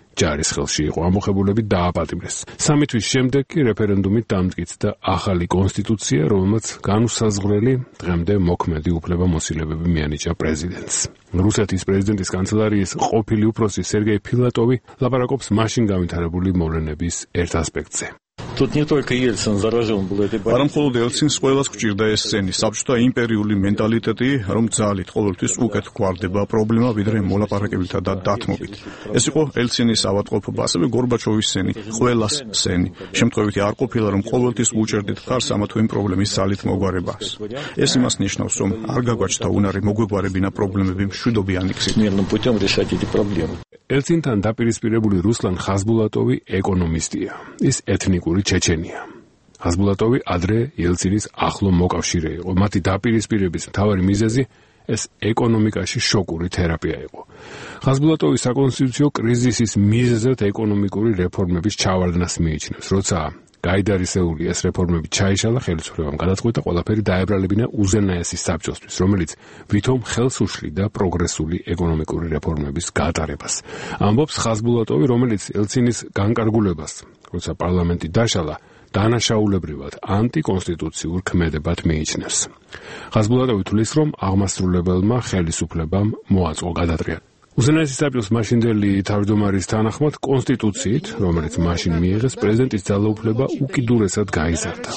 ჯარის ხელში იყო. ამოხებულები დააპატიმრეს. სამი თვის შემდეგ კი რეფერენდუმით დამტკიცდა ახალი კონსტიტუცია, რომელმაც განუსაზღვრელი დღემდე მოქმედი უფლებამოსილებები მიანიჭა პრეზიდენტს. რუსეთის პრეზიდენტის კანცელარიის ყოფილი უფროსი სერგეი ფილატოვი ლაპარაკობს მაშინ განვითარებული მოვლენების ერთ ასპექტზე. Тут не только Ельцин заражен был этой არ მხოლოდ ელცინს ყველას გვჭირდა ეს სცენი, საბჭოთა იმპერიული მენტალიტეტი, რომ ძალით ყოველთვის უკეთ გვარდება პრობლემა, ვიდრე მოლაპარაკებითა და დათმობით. ეს იყო ელცინის ავადმყოფობა, ასევე გორბაჩოვის სცენი, ყველას სცენი. შემთხვევითი არ ყოფილა, რომ ყოველთვის უჭერდით ხარს ამა თუ იმ პრობლემის ძალით მოგვარებას. ეს იმას ნიშნავს, რომ არ გაგვაჩნდა უნარი მოგვეგვარებინა პრობლემები მშვიდობიანი გზით. мирным путем решать эти проблемы. ელცინთან დაპირისპირებული რუსლან ხაზბულატოვი ეკონომისტია. ის ეთნიკური ჩეჩენია. ხაზბულატოვი ადრე ელცინის ახლო მოკავშირე იყო. მათი დაპირისპირების მთავარი მიზეზი ეს ეკონომიკაში შოკური თერაპია იყო. ხაზბულატოვის საკონსტიტუციო კრიზისის მიზეზად ეკონომიკური რეფორმების ჩავარდნას მიიჩნევს, როცა გაიდარისეული ეს რეფორმები ჩაიშალა, ხელისუფლებამ გადაწყვიტა ყველაფერი დაებრალებინა უზენაესის საბჭოსთვის, რომელიც ვითომ ხელს უშლიდა პროგრესული ეკონომიკური რეფორმების გატარებას. ამბობს ხაზბულატოვი, რომელიც ელცინის განკარგულებას, როცა პარლამენტი დაშალა, დანაშაულებრივად ანტიკონსტიტუციურ ქმედებად მიიჩნევს. ხაზბულატოვი თვლის, რომ აღმასრულებელმა ხელისუფლებამ მოაწყო გადატრიალება. უზენაესის საბჭოს მაშინდელი თავმჯდომარის თანახმად კონსტიტუციით, რომელიც მაშინ მიიღეს, პრეზიდენტის ძალაუფლება უკიდურესად გაიზარდა.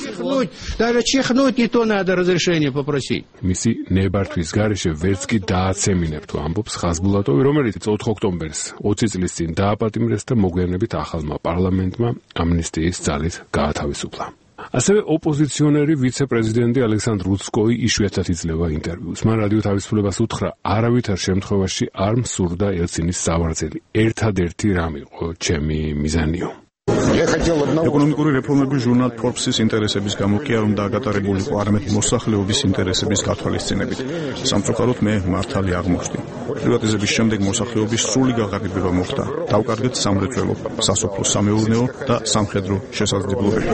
მისი ნებართვის გარეშე ვერც კი დააცემინებთ, ამბობს ხაზბულატოვი, რომელიც ოთხ ოქტომბერს ოცი წლის წინ დააპატიმრეს და მოგვიანებით ახალმა პარლამენტმა ამნისტიის ძალით გაათავისუფლა. ასევე ოპოზიციონერი ვიცე-პრეზიდენტი ალექსანდრ რუცკოი იშვიათად იძლევა ინტერვიუს. მან რადიო თავისუფლებას უთხრა, არავითარ შემთხვევაში არ მსურდა ელცინის სავარძელი. ერთადერთი რამ იყო ჩემი მიზანიო. ეკონომიკური რეფორმები ჟურნალ Forbes-ის ინტერესების გამო კი არ უნდა გატარებულიყო, არამედ მოსახლეობის ინტერესების გათვალისწინებით. სამწუხაროდ მე მართალი აღმოჩნდი. პრივატიზების შემდეგ მოსახლეობის სრული გაყალბება მოხდა. დავკარგეთ სამრეწველო, სასოფლო-სამეურნეო და სამხედრო შესაძლებლობები.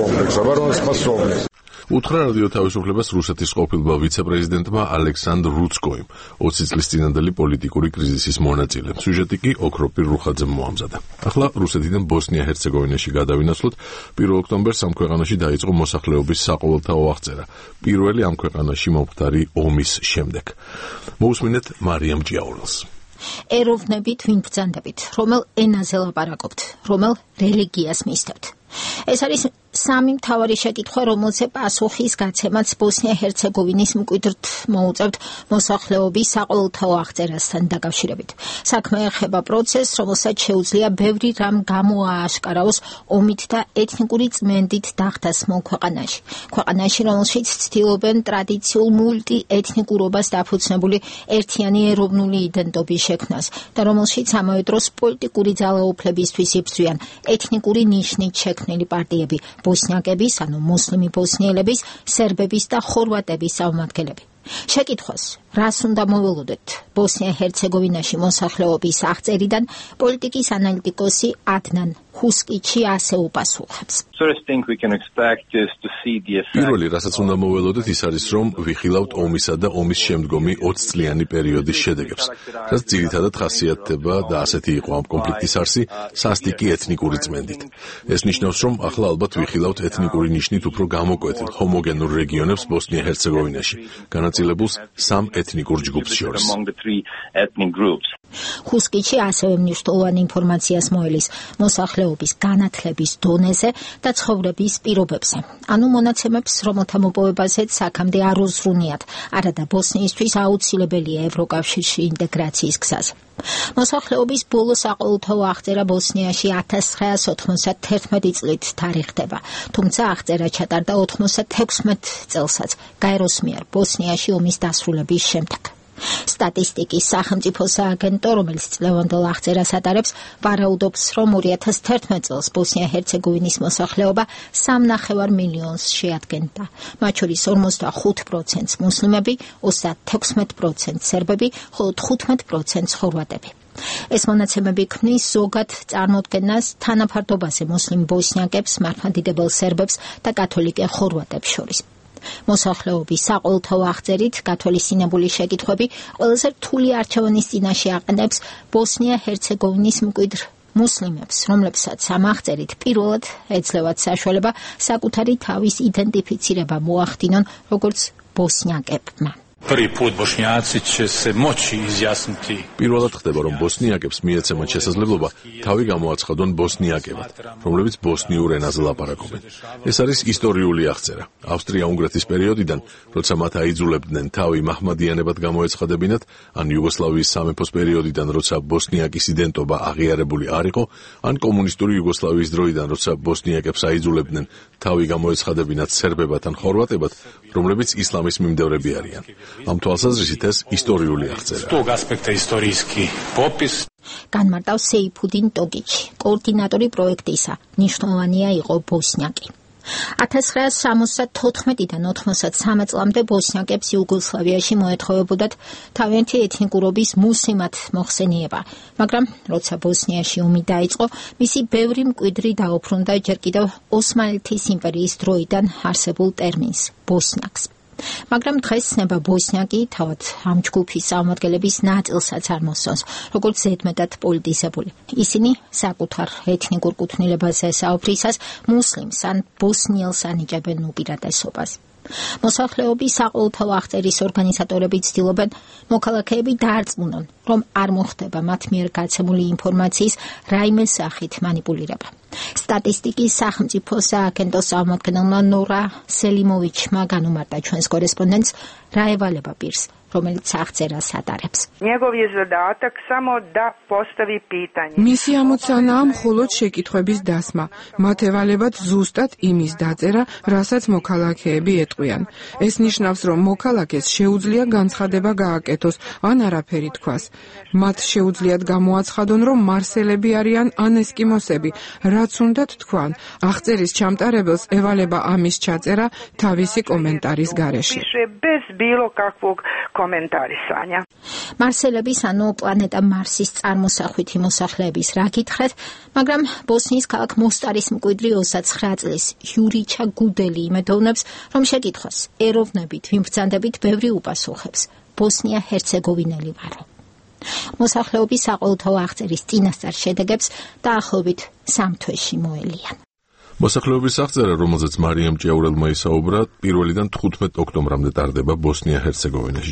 უთხრა რადიო თავისუფლებას რუსეთის ყოფილმა ვიცე-პრეზიდენტმა ალექსანდრ რუცკოიმ, ოცი წლის წინანდელი პოლიტიკური კრიზისის მონაწილე. სიუჟეტი კი ოქროპირ რუხაძემ მოამზადა. ახლა რუსეთიდან ბოსნია-ჰერცეგოვინაში გადავინაცვლოთ. პირველ ოქტომბერს ამ ქვეყანაში დაიწყო მოსახლეობის საყოველთაო აღწერა. პირველი ამ ქვეყანაში მომხდარი ომის შემდეგ. მოусმინეთ მარიამ ჯიაურელს. ეროვნებით ვინ ბრძანდებით, რომელ ენაზე ლაპარაკობთ, რომელ რელიგიას მისდევთ. ეს არის სამი მთავარი შეკითხვა, რომელზე პასუხის გაცემაც ბოსნია-ჰერცეგოვინის მკვიდრთ მოუწევთ მოსახლეობის საყოველთაო აღწერასთან დაკავშირებით. საქმე ეხება პროცესს, რომელსაც შეუძლია ბევრი რამ გამოააშკარავოს ომით და ეთნიკური წმენდით დახდასმულ ქვეყანაში. ქვეყანაში, რომელშიც ცდილობენ ტრადიციულ მულტიეთნიკურობას დაფუძნებული ერთიანი ეროვნული იდენტობის შექმნას და რომელშიც ამავე დროს პოლიტიკური ძალაუფლებისთვის იბრძვიან ეთნიკური ნიშნით შექმნილი პარტიები, ბოსნიაკების, ანუ მუსლიმი ბოსნიელების, სერბების და ხორვატების წარმომადგენლები. შეკითხვას, რას უნდა მოველოდეთ ბოსნია-ჰერცეგოვინაში მოსახლეობის აღწერიდან, პოლიტიკის ანალიტიკოსი ადნან ხუსკიჩი ასე უპასუხებს. პირველი, რასაც უნდა მოველოდეთ, ის არის, რომ ვიხილავთ ომისა და ომის შემდგომი ოცი წლიანი პერიოდის შედეგებს, რაც ძირითადად ხასიათდება და ასეთი იყო ამ კონფლიქტის არსი სასტიკი ეთნიკური წმენდით. ეს ნიშნავს, რომ ახლა ალბათ ვიხილავთ ეთნიკური ნიშნით უფრო გამოკვეთილ ჰომოგენურ რეგიონებს ბოსნია-ჰერცეგოვინაში, განაწილებულს სამ ეთნიკურ ჯგუფს შორის. ხუსკიჩი ასევე მნიშვნელოვან ინფორმაციას მოელის მოსახლეობის განათლების დონეზე და ცხოვრების პირობებზე. ანუ მონაცემებს, რომელთა მოპოვებაზეც აქამდე არ უზრუნიათ, არადა ბოსნიისთვის აუცილებელია ევროკავშირში ინტეგრაციის გზაზე. მოსახლეობის ბოლო საყოველთაო აღწერა ბოსნიაში ათას ცხრაას ოთხმოცდათერთმეტი წლით თარიღდება, თუმცა აღწერა ჩატარდა ოთხმოცდათექვსმეტ წელსაც გაეროს მიერ ბოსნიაში ომის დასრულების შემდეგ. სტატისტიკის სახელმწიფო სააგენტო, რომელიც წლევანდელ აღწერას ატარებს, ვარაუდობს, რომ ორი ათას თერთმეტ წელს ბოსნია-ჰერცეგოვინის მოსახლეობა სამნახევარ მილიონს შეადგენდა. მათ შორის ორმოცდახუთ პროცენტს მუსლიმები, ოცდათექვსმეტ პროცენტს სერბები, ხოლო თხუთმეტ პროცენტს ხორვატები. ეს მონაცემები ქმნის ზოგად წარმოდგენას თანაფარდობაზე მუსლიმ ბოსნიაკებს, მართლმადიდებელ სერბებს და კათოლიკე ხორვატებს შორის. მოსახლეობის საყოველთაო აღწერით გათვალისწინებული შეკითხვები ყველაზე რთული არჩევანის წინაშე აყენებს ბოსნია-ჰერცეგოვინის მკვიდრ მუსლიმებს, რომლებსაც ამ აღწერით პირველად ეძლევათ საშუალება საკუთარი თავის იდენტიფიცირება მოახდინონ როგორც ბოსნიაკებმა. პირველად ხდება, რომ ბოსნიაკებს მიეცემათ შესაძლებლობა თავი გამოაცხადონ ბოსნიაკებად, რომლებიც ბოსნიურ ენაზე ლაპარაკობენ. ეს არის ისტორიული აღწერა. ავსტრია-უნგრეთის პერიოდიდან, როცა მათ აიძულებდნენ თავი მაჰმადიანებად გამოეცხადებინათ, ან იუგოსლავიის სამეფოს პერიოდიდან, როცა ბოსნიაკის იდენტობა აღიარებული არ იყო, ან კომუნისტური იუგოსლავიის დროიდან, როცა ბოსნიაკებს აიძულებდნენ თავი გამოეცხადებინათ სერბებად ან ხორვატებად, რომლებიც ისლამის მიმდევრები არიან. ამ თვალსაზრისით ეს ისტორიული აღწერაა. განმარტავს სეიფუდინ ტოგიჩი, კოორდინატორი პროექტისა. მნიშვნელოვანია იყო ბოსნიაკი. ათას ცხრაასი სამოცდათოთხმეტიდან ოთხმოცდათსამი წლამდე ბოსნიაკებს იუგოსლავიაში მოეთხოვებოდათ თავიანთი ეთნიკურობის მუსლიმად მოხსენიება, მაგრამ როცა ბოსნიაში ომი დაიწყო, მისი ბევრი მკვიდრი დაუბრუნდა ჯერ კიდევ ოსმალეთის იმპერიის დროიდან არსებულ ტერმინს ბოსნიაკს. მაგრამ დღეს ნება ბოსნიაკი თავად ამ ჯგუფის წარმომადგენლების ნაწილსაც არ მოსწონს, როგორც ზედმეტად პოლიტიზებული. ისინი საკუთარ ეთნიკურ კუთვნილებაზე საუბრისას მუსლიმს ან ბოსნიელს ანიჭებენ უპირატესობას. მოსახლეობის საყოველთაო აღწერის ორგანიზატორები ცდილობენ მოქალაქეები დაარწმუნონ, რომ არ მოხდება მათ მიერ გაცემული ინფორმაციის რაიმე სახით მანიპულირება. სტატისტიკის სახელმწიფო სააგენტოს წარმომადგენელმა ნორა სელიმოვიჩმა განუმარტა ჩვენს კორესპონდენტს რა ევალება პირს, რომელიც აღწერას ატარებს. მისი ამოცანაა მხოლოდ შეკითხვების დასმა. მათ ევალებათ ზუსტად იმის დაწერა, რასაც მოქალაქეები ეტყვიან. ეს ნიშნავს, რომ მოქალაქეს შეუძლია განცხადება გააკეთოს, ან არაფერი თქვას. მათ შეუძლიათ გამოაცხადონ, რომ მარსელები არიან ან ესკიმოსები, რაც უნდათ თქვან. აღწერის ჩამტარებელს ევალება ამის ჩაწერა თავისი კომენტარის გარეშე. მარსელების ანუ პლანეტა მარსის წარმოსახვითი მოსახლეების რა გითხრათ, მაგრამ ბოსნიის ქალაქ მოსტარის მკვიდრი ოცდათცხრა წლის იურიჩა გუდელი იმედოვნებს, რომ შეკითხვას ეროვნებით ვიმბრძანდებით ბევრი უპასუხებს. ბოსნია ჰერცეგოვინელი ვარო. მოსახლეობის საყოველთაო აღწერის წინასწარ შედეგებს დაახლოებით სამ თვეში მოელიან. მოსახლეობის აღწერა, რომელზეც მარიამ ჭიაურელმა ისაუბრა, პირველიდან თხუთმეტ ოქტომბრამდე ტარდება ბოსნია-ჰერცეგოვინაში.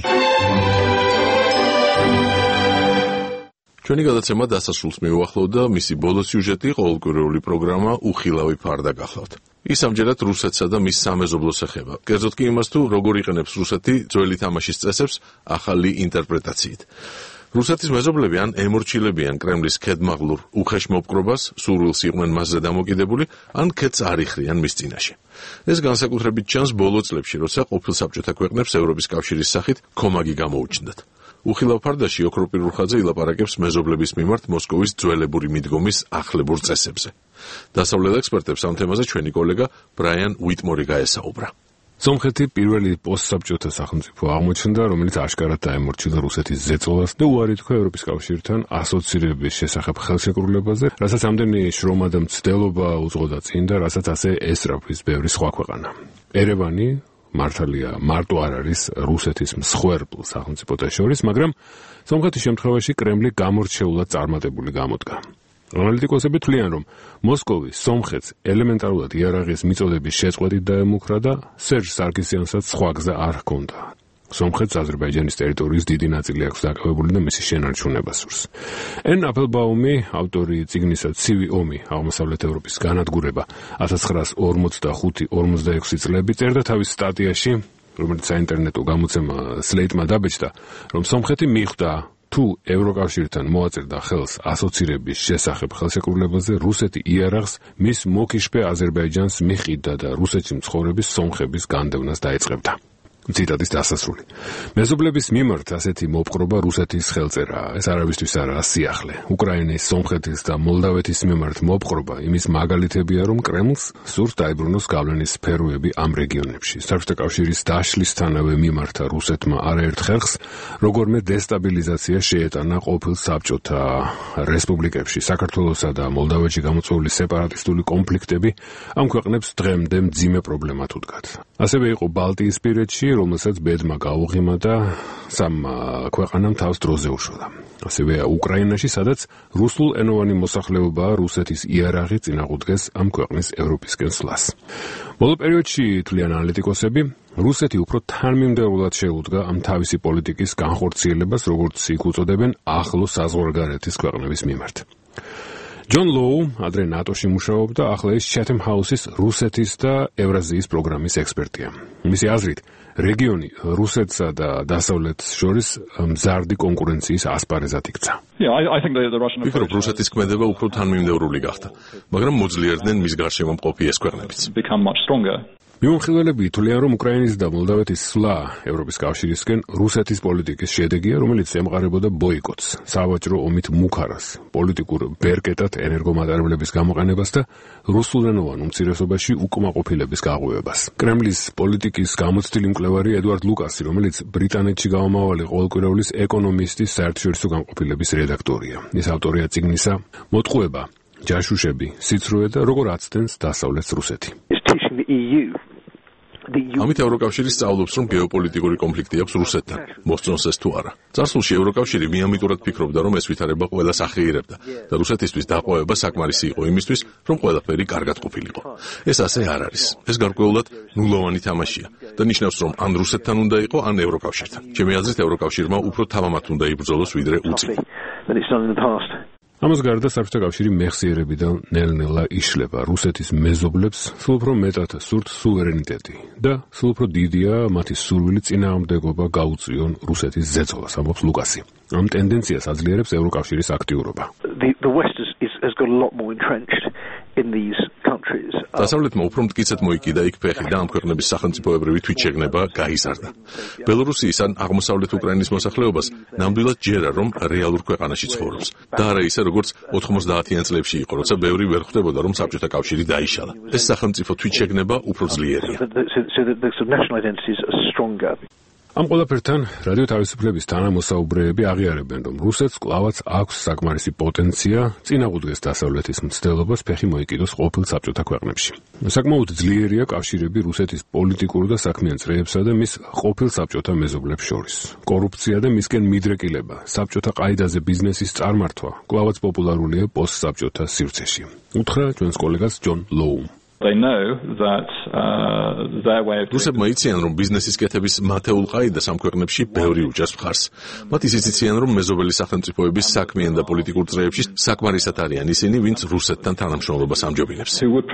ჩვენი გადაცემა დასასრულს მიუახლოვდა, მისი ბოლო სიუჟეტი ყოველკვირეული პროგრამა უხილავი ფარდა გახლავთ. ის ამჯერად რუსეთსა და მის სამეზობლოს ეხება. კერძოდ კი იმას თუ როგორ იყენებს რუსეთი ძველი თამაშის წესებს ახალი ინტერპრეტაციით. რუსეთის მეზობლები ან ემორჩილებიან კრემლის ქედმაღლურ უხეშ მოპყრობას, სურვილს იყვნენ მასზე დამოკიდებული, ან ქედს არ იხრიან მის წინაშე. ეს განსაკუთრებით ჩანს ბოლო წლებში, როცა ყოფილ საბჭოთა ქვეყნებს ევროპის კავშირის სახით ქომაგი გამოუჩნდათ. უხილავ ფარდაში ოქროპირ რუხაძე ილაპარაკებს მეზობლების მიმართ მოსკოვის ძველებური მიდგომის ახლებურ წესებზე. დასავლელ ექსპერტებს ამ თემაზე ჩვენი კოლეგა ბრაიან უიტმორი გაესაუბრა. სომხეთი პირველი პოსტსაბჭოთა სახელმწიფო აღმოჩნდა, რომელიც აშკარად დაემორჩილა რუსეთის ზეწოლას და უარი თქვა ევროპის კავშირთან ასოცირების შესახებ ხელშეკრულებაზე, რასაც ამდენი შრომა და მცდელობა უძღოდა წინ და რასაც ასე ესწრაფვის ბევრი სხვა ქვეყანა. ერევანი მართალია მარტო არ არის რუსეთის მსხვერპლ სახელმწიფოთა შორის, მაგრამ სომხეთის შემთხვევაში კრემლი გამორჩეულად წარმატებული გამოდგა. ანალიტიკოსები თვლიან, რომ მოსკოვი სომხეთს ელემენტარულად იარაღის მიწოდების შეწყვეტით დაემუქრა და სერჟ სარკისიანსაც სხვა გზა არ ჰქონდა. სომხეთს აზერბაიჯანის ტერიტორიის დიდი ნაწილი აქვს დაკავებული და მისი შენარჩუნება სურს. ენ აპელბაუმი, ავტორი წიგნისა „ცივი ომი, აღმოსავლეთ ევროპის განადგურება ათას ცხრაასი ორმოცდახუთი ორმოცდაექვსი წლები“ წერდა თავის სტატიაში, რომელიც საინტერნეტო გამოცემა სლეიტმა დაბეჭდა, რომ სომხეთი მიხვდა თუ ევროკავშირთან მოაწერდა ხელს ასოცირების შესახებ ხელშეკრულებაზე, რუსეთი იარაღს მის მოკიშფე აზერბაიჯანს მიყიდა და რუსეთში მცხოვრების სომხების განდევნას დაეწყებდა. ციტატის დასასრული. მეზობლების მიმართ ასეთი მოპყრობა რუსეთის ხელწერაა. ეს არავისთვის არაა სიახლე. უკრაინის, სომხეთის და მოლდავეთის მიმართ მოპყრობა იმის მაგალითებია, რომ კრემლს სურს დაებრუნოს გავლენის სფეროები ამ რეგიონებში. საბჭოთა კავშირის დაშლისთანავე მიმართა რუსეთმა არაერთ ხერხს, როგორმე დესტაბილიზაცია შეეტანა ყოფილ საბჭოთა რესპუბლიკებში. საქართველოსა და მოლდავეთში გამოწვეული სეპარატისტული კონფლიქტები ამ ქვეყნებს დღემდე მძიმე პრობლემად უდგათ. ასევე იყო ბალტიისპირეთში, რომელსაც ბედმა გაუღიმა და სამ ქვეყანამ თავს დროზე უშველა. ასევე უკრაინაში, სადაც რუსულენოვანი მოსახლეობა რუსეთის იარაღი წინააღმდეგეს ამ ქვეყნის ევროპისკენ სვლას. ბოლო პერიოდში თვლიან ანალიტიკოსები, რუსეთი უფრო თანმიმდევრულად შეუდგა ამ თავისი პოლიტიკის განხორციელებას, როგორც იქ უწოდებენ, ახლო საზღვარგარეთის ქვეყნების მიმართ. ჯონ ლოუ ადრე ნატოში მუშაობდა, ახლა ის Chatham House-ის რუსეთის და ევრაზიის პროგრამის ექსპერტია. მისი აზრით, რეგიონი რუსეთსა და დასავლეთს შორის მზარდი კონკურენციის ასპარეზად იქცა. ვფიქრობ, რუსეთის ქმედება უფრო თანმიმდევრული გახდა, მაგრამ მოძლიერდნენ მის გარშემო მყოფი ეს ქვეყნებიც. მიმოხილველები თვლიან, რომ უკრაინის და მოლდავეთის სვლა ევროპის კავშირისკენ რუსეთის პოლიტიკის შედეგია, რომელიც ემყარებოდა ბოიკოტს, სავაჭრო ომით მუქარას, პოლიტიკურ ბერკეტად ენერგომატარებლების გამოყენებას და რუსულენოვან უმცირესობაში უკმაყოფილების გაღვივებას. კრემლის პოლიტიკის გამოცდილი მკვლევარი ედვარდ ლუკასი, რომელიც ბრიტანეთში გამომავალი ყოველკვირეულის ეკონომისტის საერთაშორისო განყოფილების რედაქტორია. ის ავტორია წიგნისა „მოტყუება, ჯაშუშები, სიცრუე და როგორ აცდენს დასავლეთს რუსეთი“. ამით ევროკავშირი სწავლობს, რომ გეოპოლიტიკური კონფლიქტი აქვს რუსეთთან, მოსწონს ეს თუ არა. წარსულში ევროკავშირი მიამიტურად ფიქრობდა, რომ ეს ვითარება ყველას ახეირებდა და რუსეთისთვის დაყოვება საკმარისი იყო იმისთვის, რომ ყველაფერი კარგად ყოფილიყო. ეს ასე არ არის. ეს გარკვეულად ნულოვანი თამაშია და ნიშნავს, რომ ან რუსეთთან უნდა იყო, ან ევროკავშირთან. ჩემი აზრით, ევროკავშირმა უფრო თავამად უნდა იბრძოლოს, ვიდრე უწინ. ამას გარდა საბჭოთა კავშირი მეხსიერებიდან ნელ-ნელა იშლება. რუსეთის მეზობლებს სულ უფრო მეტად სურთ სუვერენიტეტი და სულ უფრო დიდია მათი სურვილი წინააღმდეგობა გაუწიონ რუსეთის ზეწოლას, ამბობს ლუკასი. ამ ტენდენციას აძლიერებს ევროკავშირის აქტიურობა. დასავლეთმა უფრო მტკიცედ მოიკიდა იქ ფეხი და ამ ქვეყნების სახელმწიფოებრივი თვითშეგნება გაიზარდა. ბელორუსიის ან აღმოსავლეთ უკრაინის მოსახლეობას ნამდვილად ჯერა, რომ რეალურ ქვეყანაში ცხოვრობს და არა ისე, როგორც ოთხმოცდაათიან წლებში იყო, როცა ბევრი ვერ ხვდებოდა, რომ საბჭოთა კავშირი დაიშალა. ეს სახელმწიფო თვითშეგნება უფრო ძლიერია. ამ ყველაფერთან რადიო თავისუფლების თანამოსაუბრეები აღიარებენ, რომ რუსეთს კვლავაც აქვს საკმარისი პოტენცია წინააღმდეგეს დასავლეთის მცდელობას ფეხი მოიკიდოს ყოფილ საბჭოთა ქვეყნებში. საკმაოდ ძლიერია კავშირები რუსეთის პოლიტიკურ და საქმიან წრეებსა და მის ყოფილ საბჭოთა მეზობლებს შორის. კორუფცია და მისკენ მიდრეკილება, საბჭოთა ყაიდაზე ბიზნესის წარმართვა კვლავაც პოპულარულია პოსტსაბჭოთა სივრცეში. უთხრა ჩვენს კოლეგას ჯონ ლოუ. რუსებმა იციან, რომ ბიზნესის კეთების მათეულ ყაიდას ამ ქვეყნებში ბევრი უჭერს მხარს. მათ ისიც იციან, რომ მეზობელი სახელმწიფოების საქმიან და პოლიტიკურ წრეებში საკმარისად არიან ისინი, ვინც რუსეთთან თანამშრომლობას ამჯობინებს.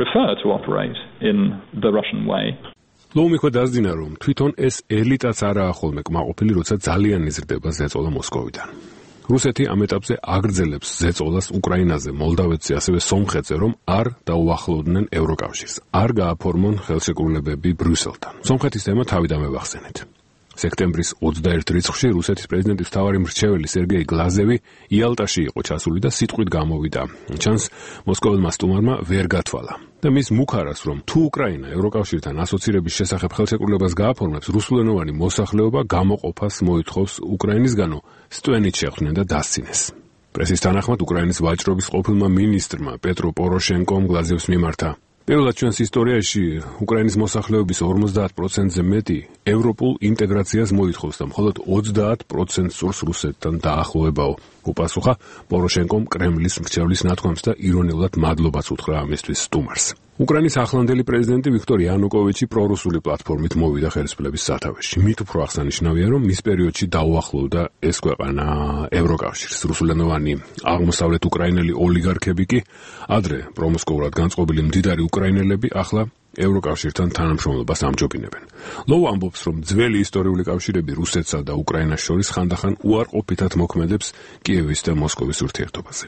ლოუმი ხო დასძინა, რომ თვითონ ეს ელიტაც არაა ხოლმე კმაყოფილი, როცა ძალიან იზრდება ზეწოლა მოსკოვიდან. რუსეთი ამ ეტაპზე აგრძელებს ზეწოლას უკრაინაზე, მოლდავეთზე, ასევე სომხეთზე, რომ არ დაუახლოვდნენ ევროკავშირს, არ გააფორმონ ხელშეკრულებები ბრიუსელთან. სომხეთის თემა თავიდან მევახსენეთ. სექტემბრის ოცდაერთ რიცხვში რუსეთის პრეზიდენტის მთავარი მრჩეველი სერგეი გლაზევი იალტაში იყო ჩასული და სიტყვით გამოვიდა. ჩანს, მოსკოველმა სტუმარმა ვერ გათვალა და მის მუქარას, რომ თუ უკრაინა ევროკავშირთან ასოცირების შესახებ ხელშეკრულებას გააფორმებს, რუსულენოვანი მოსახლეობა გამოყოფას მოითხოვს უკრაინისგანო, სტვენით შეხვდნენ და დასცინეს. პრესის თანახმად უკრაინის ვაჭრობის ყოფილმა მინისტრმა პეტრო პოროშენკომ გლაზევს მიმართა. პირველად ჩვენს ისტორიაში უკრაინის მოსახლეობის ორმოცდაათ პროცენტზე მეტი ევროპულ ინტეგრაციას მოითხოვს და მხოლოდ ოცდაათ პროცენტს სურს რუსეთთან დაახლოებაო. უპასუხა პოროშენკომ კრემლის მრჩევლის ნათქვამს და ირონიულად მადლობას უთხრა ამისთვის სტუმარს. უკრაინის ახლანდელი პრეზიდენტი ვიქტორ იანუკოვიჩი პრორუსული პლატფორმით მოვიდა ხელისუფლების სათავეში. მით უფრო აღსანიშნავია, რომ მის პერიოდში დაუახლოვდა ეს ქვეყანა ევროკავშირს. რუსულენოვანი აღმოსავლეთ უკრაინელი ოლიგარქები კი ადრე პრომოსკოვრად განწყობილი მდიდარი უკრაინელები ახლა ევროკავშირთან თანამშრომლობას ამჯობინებენ. ლოუ ამბობს, რომ ძველი ისტორიული კავშირები რუსეთსა და უკრაინას შორის ხანდახან უარყოფითად მოქმედებს კიევის და მოსკოვის ურთიერთობაზე.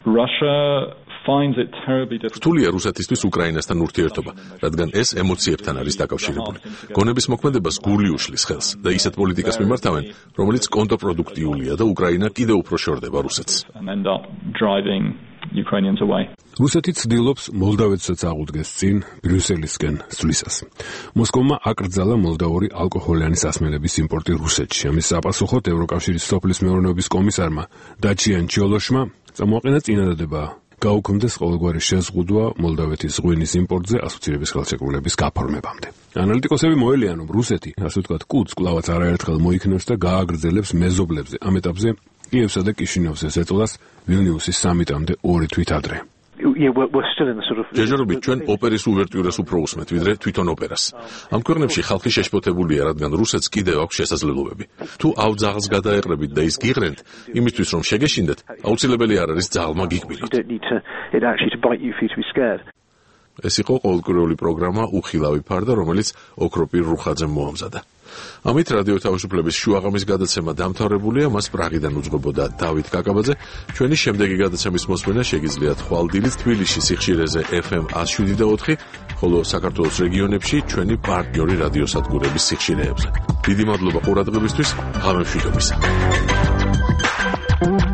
რთულია რუსეთისთვის უკრაინასთან ურთიერთობა, რადგან ეს ემოციებთან არის დაკავშირებული. გონების მოქმედებას გული უშლის ხელს და ისეთ პოლიტიკას მიმართავენ, რომელიც კონტრპროდუქტიულია და უკრაინა კიდევ უფრო შორდება რუსეთს. რუსეთი ცდილობს მოლდავეთსაც აღუდგეს წინ ბრიუსელისკენ სვლისას. მოსკოვმა აკრძალა მოლდავური ალკოჰოლიანი სასმელების იმპორტი რუსეთში. ამის საპასუხოდ ევროკავშირის სოფლის მეურნეობის კომისარმა დაჩიან ჩიოლოშმა წამოაყენა წინადადება გაუქმდეს ყოველგვარი შეზღუდვა მოლდავეთის ღვინის იმპორტზე ასოცირების ხელშეკრულების გაფორმებამდე. ანალიტიკოსები მოელიან, რომ რუსეთი, ასე ვთქვათ, კუდს კვლავაც არაერთხელ მოიქნევს და გააგრძელებს მეზობლებზე. ამ ეტაპზე კიევსა და კიშინევს ეს ეწოდას ვილნიუსის სამიტამდე ორი თვით ადრე. ჯერჯერობით ჩვენ ოპერის უვერტიურას უფრო უსმენთ, ვიდრე თვითონ ოპერას. ამ ქვეყნებში ხალხი შეშფოთებულია, რადგან რუსეთს კიდევ აქვს შესაძლებლობები. თუ ავძაღლს გადაეყრებით და ის გიღრენთ, იმისთვის რომ შეგეშინდეთ, აუცილებელი არ არის ძაღლმა გიგბილოთ. ეს იყო ყოველკვირეული პროგრამა უხილავი ფარდა, რომელიც ოქროპირ რუხაძემ მოამზადა. ამით რადიო თავისუფლების შუაღამის გადაცემა დამთავრებულია, მას პრაღიდან უძღვებოდა დავით კაკაბაძე. ჩვენი შემდეგი გადაცემის მოსმენა შეგიძლიათ ხვალდილით თბილისში სიხშირეზე ეფ ემ εκατო შვიდი და ოთხი, ხოლო საქართველოს რეგიონებში ჩვენი პარტნიორი რადიოსადგურების სიხშირეებზე. დიდი მადლობა ყურადღებისთვის, ღამე მშვიდობისა.